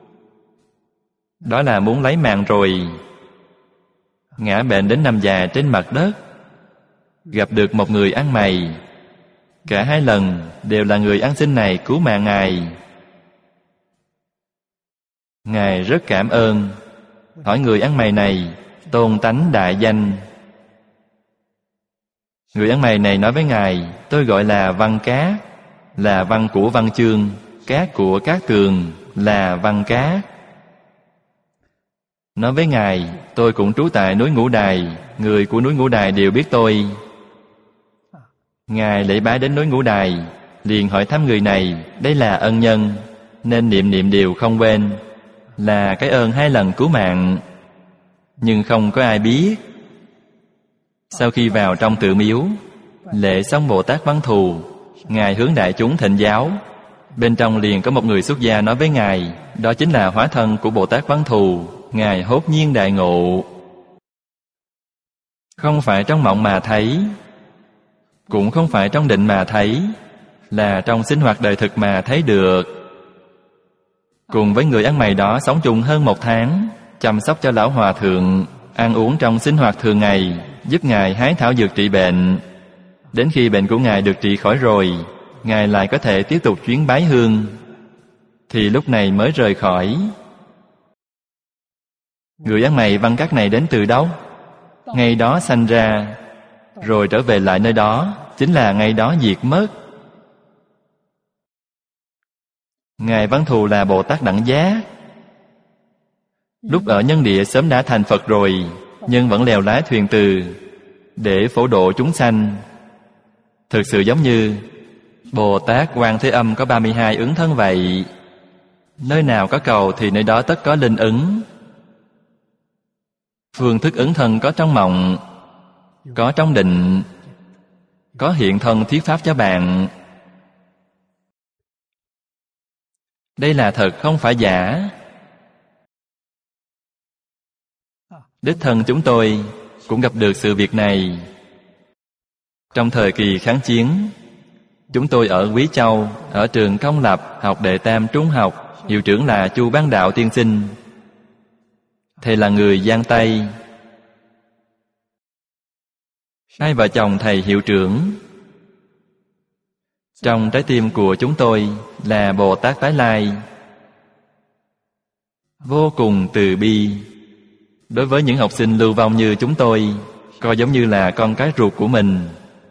Đó là muốn lấy mạng rồi. Ngã bệnh đến nằm dài trên mặt đất, gặp được một người ăn mày. Cả 2 lần đều là người ăn xin này cứu mạng Ngài. Ngài rất cảm ơn, hỏi người ăn mày này tôn tánh đại danh. Người ăn mày này nói với Ngài, tôi gọi là Văn Cát, là văn của Văn Chương, cát của Cát Tường, là Văn Cát. Nói với Ngài, tôi cũng trú tại núi Ngũ Đài, người của núi Ngũ Đài đều biết tôi. Ngài lễ bái đến núi Ngũ Đài, liền hỏi thăm người này, đây là ân nhân, nên niệm đều không quên, là cái ơn 2 lần cứu mạng. Nhưng không có ai biết. Sau khi vào trong tự miếu, lễ xong Bồ Tát Văn Thù, Ngài hướng đại chúng thịnh giáo. Bên trong liền có một người xuất gia nói với Ngài, đó chính là hóa thân của Bồ Tát Văn Thù. Ngài hốt nhiên đại ngộ. Không phải trong mộng mà thấy, cũng không phải trong định mà thấy, là trong sinh hoạt đời thực mà thấy được. Cùng với người ăn mày đó sống chung hơn 1 tháng, chăm sóc cho Lão Hòa Thượng, ăn uống trong sinh hoạt thường ngày, giúp Ngài hái thảo dược trị bệnh. Đến khi bệnh của Ngài được trị khỏi rồi, Ngài lại có thể tiếp tục chuyến bái hương, thì lúc này mới rời khỏi. Người ăn mày Văn Cát này đến từ đâu? Ngày đó sanh ra, rồi trở về lại nơi đó, chính là ngày đó diệt mất. Ngài Văn Thù là Bồ Tát Đẳng Giác. Lúc ở nhân địa sớm đã thành Phật rồi, nhưng vẫn lèo lái thuyền từ để phổ độ chúng sanh. Thực sự giống như Bồ Tát Quan Thế Âm có 32 ứng thân vậy. Nơi nào có cầu thì nơi đó tất có linh ứng. Phương thức ứng thân có trong mộng, có trong định, có hiện thân thuyết pháp cho bạn. Đây là thật không phải giả. Đích thân chúng tôi cũng gặp được sự việc này. Trong thời kỳ kháng chiến, Chúng tôi ở Quý Châu, ở trường công lập, học đệ tam trung học. Hiệu trưởng là Chu Bán Đạo tiên sinh. Thầy là người Giang Tây. Hai vợ chồng thầy hiệu trưởng. Trong trái tim của chúng tôi là Bồ Tát Tái Lai, vô cùng từ bi. Đối với những học sinh lưu vong như chúng tôi, coi giống như là con cái ruột của mình,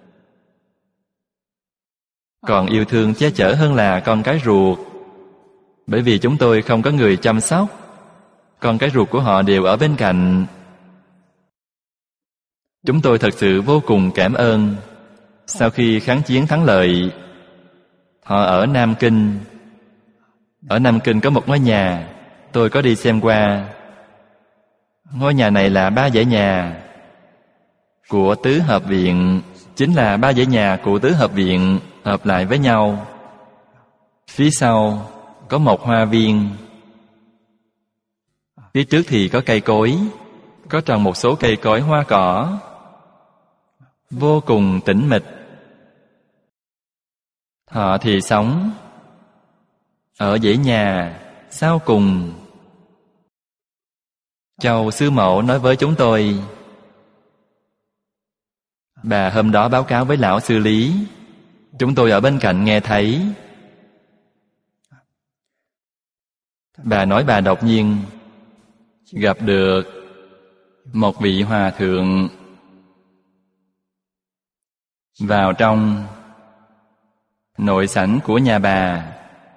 còn yêu thương che chở hơn là con cái ruột. Bởi vì chúng tôi không có người chăm sóc, con cái ruột của họ đều ở bên cạnh. Chúng tôi thật sự vô cùng cảm ơn. Sau khi kháng chiến thắng lợi, họ ở Nam Kinh. Ở Nam Kinh có một ngôi nhà, tôi có đi xem qua. Ngôi nhà này là 3 dãy nhà của tứ hợp viện, chính là 3 dãy nhà của tứ hợp viện hợp lại với nhau. Phía sau có một hoa viên. Phía trước thì có cây cối, có trồng một số cây cối hoa cỏ, vô cùng tĩnh mịch. Họ thì sống ở dãy nhà sau cùng. Châu sư mẫu nói với chúng tôi, bà hôm đó báo cáo với lão sư Lý, chúng tôi ở bên cạnh nghe thấy. Bà nói bà đột nhiên gặp được một vị hòa thượng vào trong nội sảnh của nhà bà.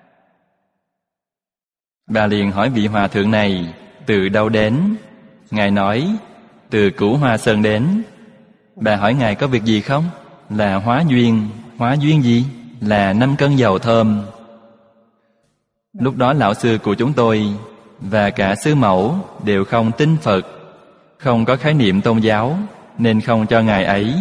Bà liền hỏi vị hòa thượng này từ đâu đến. Ngài nói từ Cửu Hoa Sơn đến. Bà hỏi ngài có việc gì không? Là hóa duyên. Hóa duyên gì? Là 5 cân dầu thơm. Lúc đó lão sư của chúng tôi và cả sư mẫu đều không tin Phật, không có khái niệm tôn giáo, nên không cho ngài ấy.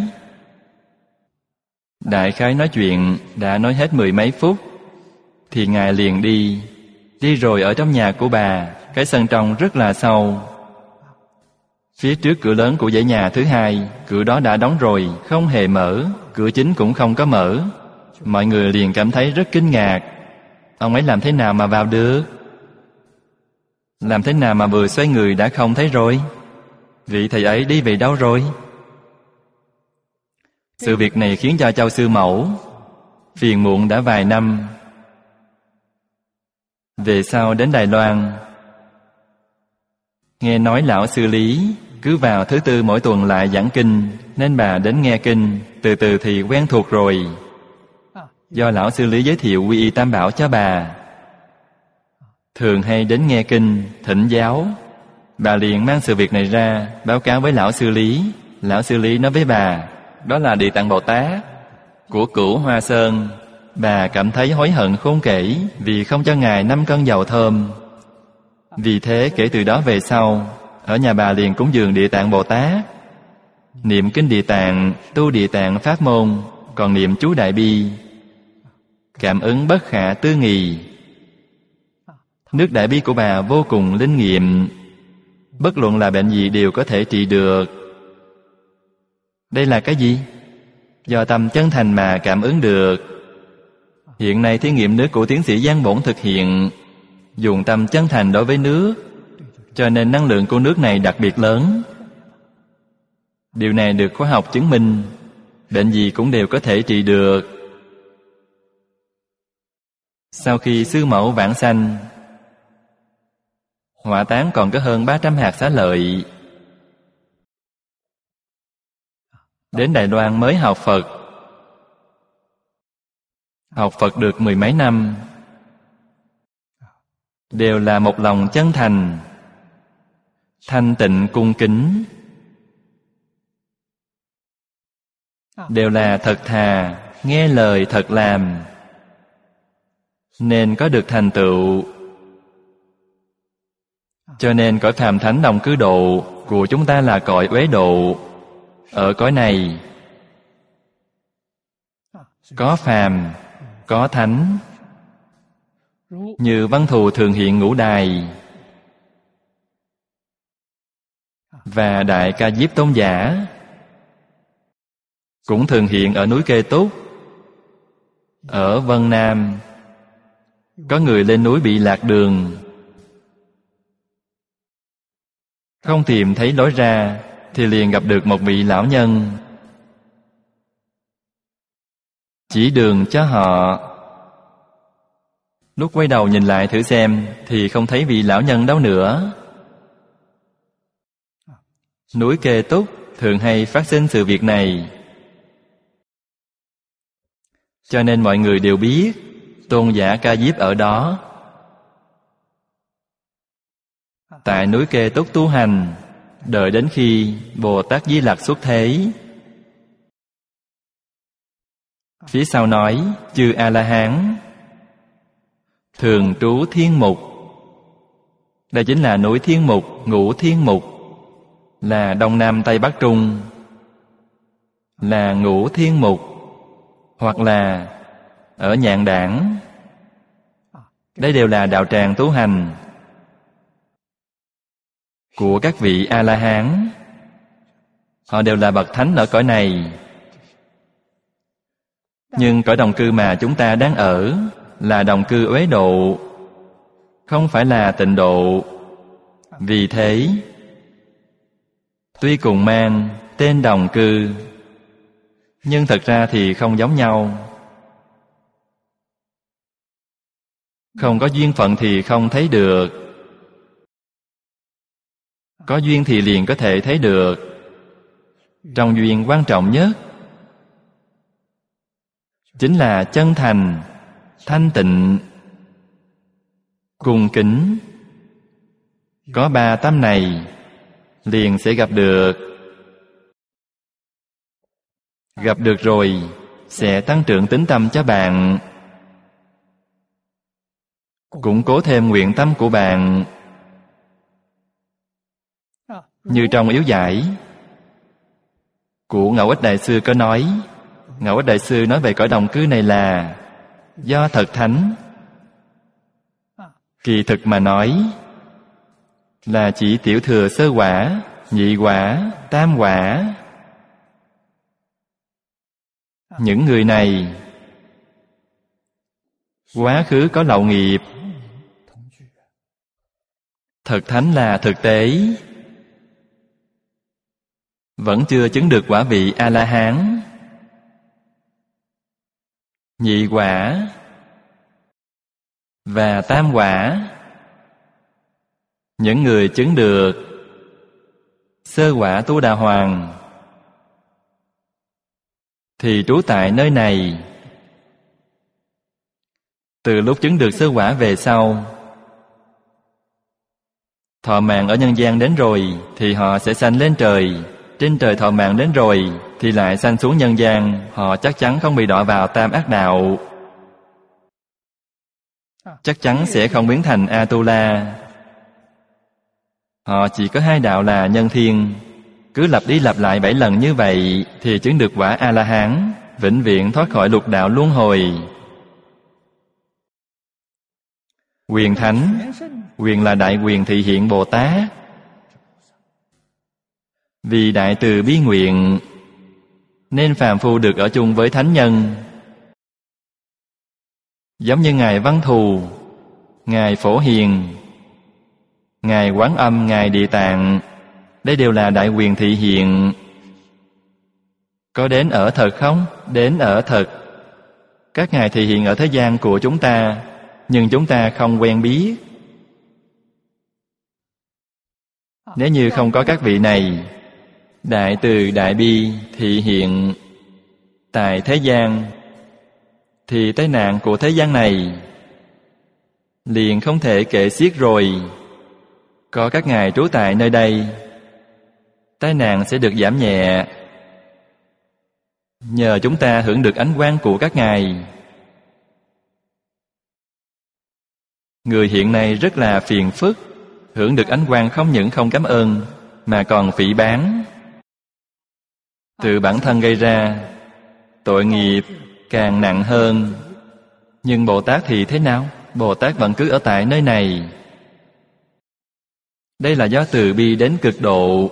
Đại khái nói chuyện đã nói hết 10 mấy phút thì ngài liền đi. Đi rồi ở trong nhà của bà, cái sân trong rất là sâu. Phía trước cửa lớn của dãy nhà thứ hai, cửa đó đã đóng rồi, không hề mở. Cửa chính cũng không có mở. Mọi người liền cảm thấy rất kinh ngạc. Ông ấy làm thế nào mà vào được? Làm thế nào mà vừa xoay người đã không thấy rồi? Vị thầy ấy đi về đâu rồi? Sự việc này khiến cho Châu sư mẫu phiền muộn đã vài năm. Về sau đến Đài Loan, nghe nói lão sư Lý cứ vào thứ tư mỗi tuần lại giảng kinh, nên bà đến nghe kinh, từ từ thì quen thuộc rồi. Do lão sư Lý giới thiệu Quy Y Tam Bảo cho bà, thường hay đến nghe kinh, thỉnh giáo. Bà liền mang sự việc này ra báo cáo với lão sư Lý. Lão sư Lý nói với bà, đó là Địa Tạng Bồ Tát của Cửu Hoa Sơn. Bà cảm thấy hối hận khôn kể vì không cho ngài 5 cân dầu thơm. Vì thế kể từ đó về sau, ở nhà bà liền cúng dường Địa Tạng Bồ Tát, niệm kinh Địa Tạng, tu Địa Tạng pháp môn, còn niệm chú Đại Bi, cảm ứng bất khả tư nghị. Nước Đại Bi của bà vô cùng linh nghiệm, bất luận là bệnh gì đều có thể trị được. Đây là cái gì? Do tâm chân thành mà cảm ứng được. Hiện nay thí nghiệm nước của tiến sĩ Giang Bổn thực hiện, dùng tâm chân thành đối với nước, cho nên năng lượng của nước này đặc biệt lớn. Điều này được khoa học chứng minh, bệnh gì cũng đều có thể trị được. Sau khi sư mẫu vãng sanh, hỏa táng còn có hơn 300 hạt xá lợi. Đến Đài Loan mới học Phật. Học Phật được 10 mấy năm, đều là một lòng chân thành, thanh tịnh cung kính, đều là thật thà, nghe lời thật làm, nên có được thành tựu. Cho nên cõi phàm thánh đồng cư độ của chúng ta là cõi uế độ. Ở cõi này có phàm, có thánh. Như Văn Thù thường hiện Ngũ Đài và Đại Ca Diếp Tôn Giả cũng thường hiện ở núi Kê Túc. Ở Vân Nam, có người lên núi bị lạc đường, không tìm thấy lối ra, thì liền gặp được một vị lão nhân, chỉ đường cho họ. Lúc quay đầu nhìn lại thử xem, thì không thấy vị lão nhân đâu nữa. Núi Kê Túc thường hay phát sinh sự việc này, cho nên mọi người đều biết tôn giả Ca Diếp ở đó. Tại núi Kê Túc tu hành, đợi đến khi Bồ Tát Di Lặc xuất thế. Phía sau nói chư A-la-hán thường trú Thiên Mục. Đây chính là núi Thiên Mục, Ngũ Thiên Mục, là Đông Nam Tây Bắc Trung, là Ngũ Thiên Mục, hoặc là ở Nhạn Đảng. Đây đều là đạo tràng tu hành của các vị A-la-hán. Họ đều là bậc thánh ở cõi này. Nhưng cõi đồng cư mà chúng ta đang ở là đồng cư uế độ, không phải là tịnh độ. Vì thế, tuy cùng mang tên đồng cư, nhưng thật ra thì không giống nhau. Không có duyên phận thì không thấy được, có duyên thì liền có thể thấy được. Trong duyên quan trọng nhất chính là chân thành, thanh tịnh, cung kính. Có ba tâm này liền sẽ gặp được. Gặp được rồi sẽ tăng trưởng tín tâm cho bạn, củng cố thêm nguyện tâm của bạn. Như trong yếu giải của Ngẫu Ích Đại Sư có nói, Ngẫu Ích Đại Sư nói về cõi đồng cư này là do thật thánh. Kỳ thực mà nói là chỉ tiểu thừa sơ quả, nhị quả, tam quả. Những người này quá khứ có lậu nghiệp. Thật thánh là thực tế, vẫn chưa chứng được quả vị A-la-hán. Nhị quả và tam quả, những người chứng được sơ quả Tu Đà Hoàng thì trú tại nơi này. Từ lúc chứng được sơ quả về sau, thọ mạng ở nhân gian đến rồi thì họ sẽ sanh lên trời. Trên trời thọ mạng đến rồi thì lại sanh xuống nhân gian. Họ chắc chắn không bị đọa vào tam ác đạo, chắc chắn sẽ không biến thành A-tu-la. Họ chỉ có hai đạo là nhân thiên. Cứ lặp đi lặp lại 7 lần như vậy thì chứng được quả A-la-hán, vĩnh viễn thoát khỏi lục đạo luân hồi. Quyền thánh, quyền là đại quyền thị hiện Bồ Tát. Vì đại từ bi nguyện nên phàm phu được ở chung với thánh nhân. Giống như Ngài Văn Thù, Ngài Phổ Hiền, Ngài Quán Âm, Ngài Địa Tạng, đây đều là đại quyền thị hiện. Có đến ở thật không? Đến ở thật. Các ngài thị hiện ở thế gian của chúng ta, nhưng chúng ta không quen biết. Nếu như không có các vị này, đại từ đại bi thị hiện tại thế gian, thì tai nạn của thế gian này liền không thể kể xiết rồi. Có các ngài trú tại nơi đây, tai nạn sẽ được giảm nhẹ. Nhờ chúng ta hưởng được ánh quang của các ngài. Người hiện nay rất là phiền phức, hưởng được ánh quang không những không cảm ơn mà còn phỉ báng, tự bản thân gây ra, tội nghiệp càng nặng hơn. Nhưng Bồ Tát thì thế nào? Bồ Tát vẫn cứ ở tại nơi này. Đây là do từ bi đến cực độ.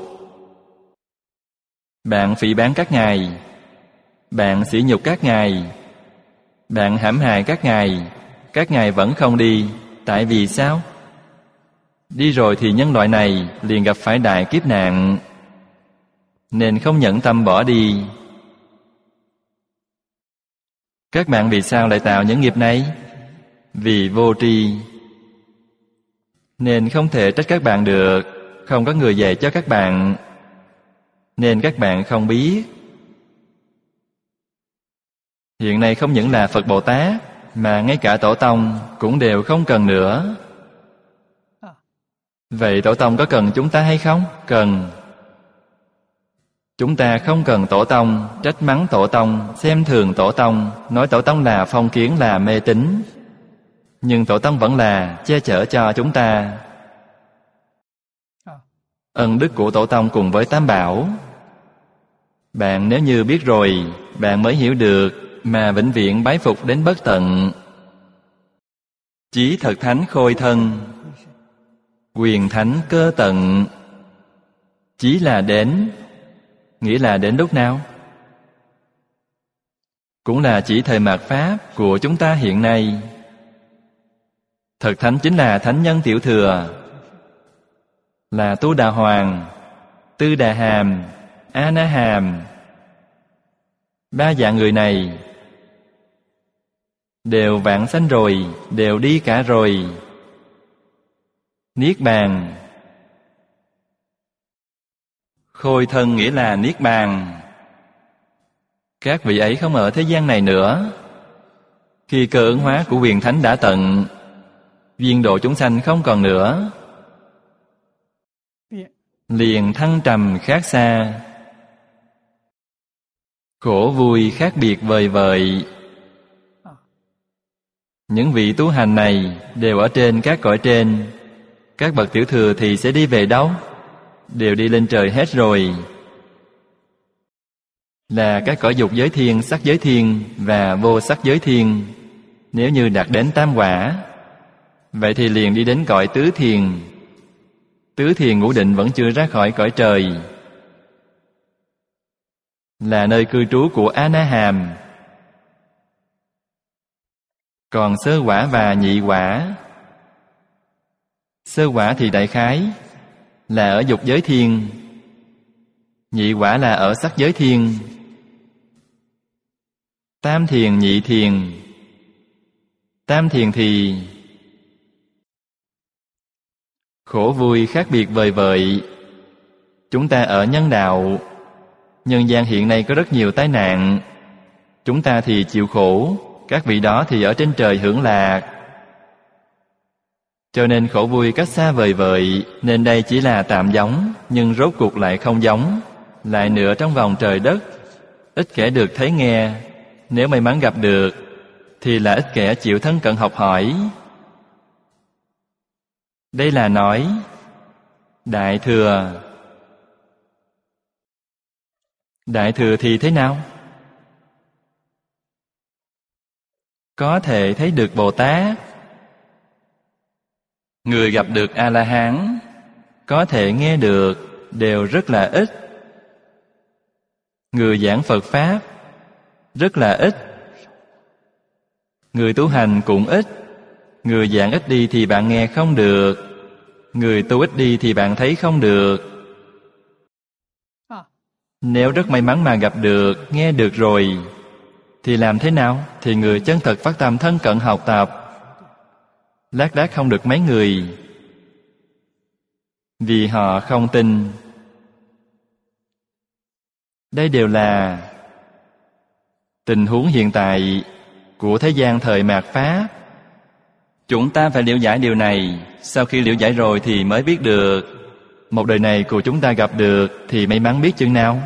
Bạn phỉ báng các ngài, bạn sỉ nhục các ngài, Bạn hãm hại các ngài vẫn không đi. Tại vì sao? Đi rồi thì nhân loại này liền gặp phải đại kiếp nạn, nên không nhẫn tâm bỏ đi. Các bạn vì sao lại tạo những nghiệp này? Vì vô tri. Nên không thể trách các bạn được. Không có người dạy cho các bạn, nên các bạn không biết. Hiện nay không những là Phật Bồ Tát, mà ngay cả Tổ Tông cũng đều không cần nữa. Vậy Tổ Tông có cần chúng ta hay không? Cần. Chúng ta không cần Tổ Tông, trách mắng Tổ Tông, xem thường Tổ Tông, nói Tổ Tông là phong kiến, là mê tín. Nhưng Tổ Tông vẫn là che chở cho chúng ta. Ân đức của Tổ Tông cùng với Tam Bảo. Bạn nếu như biết rồi, bạn mới hiểu được, mà vĩnh viễn bái phục đến bất tận. Chí thật thánh khôi thân, quyền thánh cơ tận. Chí là đến, nghĩa là đến lúc nào? Cũng là chỉ thời mạt Pháp của chúng ta hiện nay. Thật thánh chính là thánh nhân tiểu thừa, là Tu Đà Hoàng, Tư Đà Hàm, A Na Hàm. Ba dạng người này đều vãng sanh rồi, đều đi cả rồi. Niết bàn. Khôi thân nghĩa là Niết bàn. Các vị ấy không ở thế gian này nữa. Khi cơ ứng hóa của quyền thánh đã tận, duyên độ chúng sanh không còn nữa, liền thăng trầm khác xa, khổ vui khác biệt vời vợi. Những vị tu hành này đều ở trên các cõi trên. Các bậc tiểu thừa thì sẽ đi về đâu? Đều đi lên trời hết rồi. Là các cõi dục giới thiên, sắc giới thiên và vô sắc giới thiên. Nếu như đạt đến tam quả, vậy thì liền đi đến cõi tứ thiền. Tứ thiền ngũ định vẫn chưa ra khỏi cõi trời, là nơi cư trú của A Na Hàm. Còn sơ quả và nhị quả. Sơ quả thì đại khái là ở dục giới thiên, nhị quả là ở sắc giới thiên. Tam thiền, nhị thiền. Tam thiền thì khổ vui khác biệt vời vợi. Chúng ta ở nhân đạo, nhân gian hiện nay có rất nhiều tai nạn. Chúng ta thì chịu khổ, các vị đó thì ở trên trời hưởng lạc. Cho nên khổ vui cách xa vời vợi. Nên đây chỉ là tạm giống, nhưng rốt cuộc lại không giống, lại nửa trong vòng trời đất. Ít kẻ được thấy nghe. Nếu may mắn gặp được, thì là ít kẻ chịu thân cận học hỏi. Đây là nói Đại thừa. Đại thừa thì thế nào? Có thể thấy được Bồ Tát. Người gặp được A-la-hán, có thể nghe được, đều rất là ít. Người giảng Phật Pháp, rất là ít. Người tu hành cũng ít. Người giảng ít đi thì bạn nghe không được, người tu ít đi thì bạn thấy không được. Nếu rất may mắn mà gặp được, nghe được rồi, thì làm thế nào? Thì người chân thật phát tâm thân cận học tập. Lác đác không được mấy người, vì họ không tin. Đây đều là tình huống hiện tại của thế gian thời mạt Pháp. Chúng ta phải liễu giải điều này. Sau khi liễu giải rồi thì mới biết được. Một đời này của chúng ta gặp được thì may mắn biết chừng nào.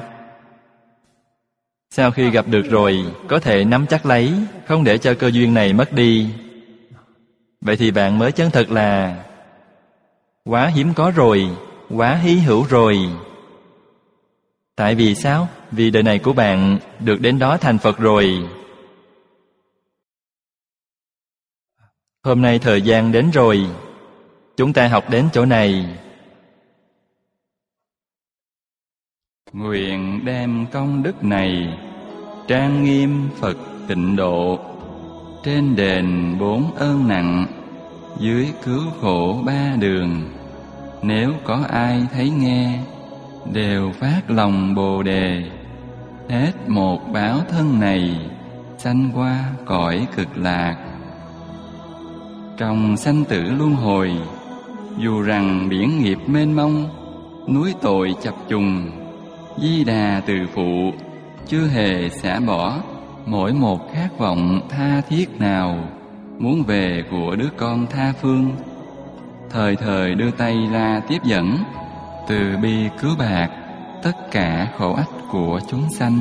Sau khi gặp được rồi, có thể nắm chắc lấy, không để cho cơ duyên này mất đi. Vậy thì bạn mới chân thật là quá hiếm có rồi, quá hy hữu rồi. Tại vì sao? Vì đời này của bạn được đến đó thành Phật rồi. Hôm nay thời gian đến rồi, chúng ta học đến chỗ này. Nguyện đem công đức này trang nghiêm Phật tịnh độ, trên đền 4 ơn nặng, dưới cứu khổ 3 đường. Nếu có ai thấy nghe, đều phát lòng Bồ Đề. Hết một báo thân này, sanh qua cõi cực lạc. Trong sanh tử luân hồi, dù rằng biển nghiệp mênh mông, núi tội chập trùng, Di Đà từ phụ chưa hề xả bỏ mỗi một khát vọng tha thiết nào muốn về của đứa con tha phương, thời thời đưa tay ra tiếp dẫn, từ bi cứu bạc tất cả khổ ách của chúng sanh.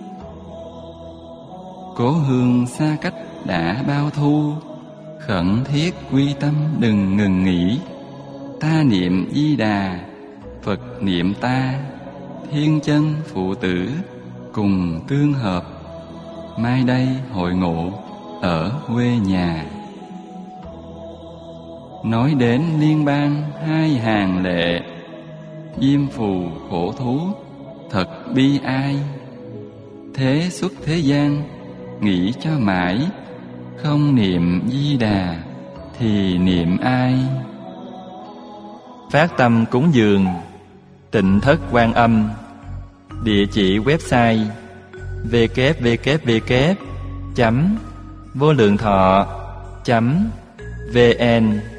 Cố hương xa cách đã bao thu, khẩn thiết quy tâm đừng ngừng nghỉ. Ta niệm Di Đà, Phật niệm ta, thiên chân phụ tử cùng tương hợp. Mai đây hội ngộ ở quê nhà. Nói đến liên bang 2 hàng lệ, diêm phù khổ thú thật bi ai. Thế xuất thế gian nghĩ cho mãi, không niệm Di Đà thì niệm ai. Phát tâm cúng dường Tịnh Thất Quan Âm. Địa chỉ website www.volượngthọ.vn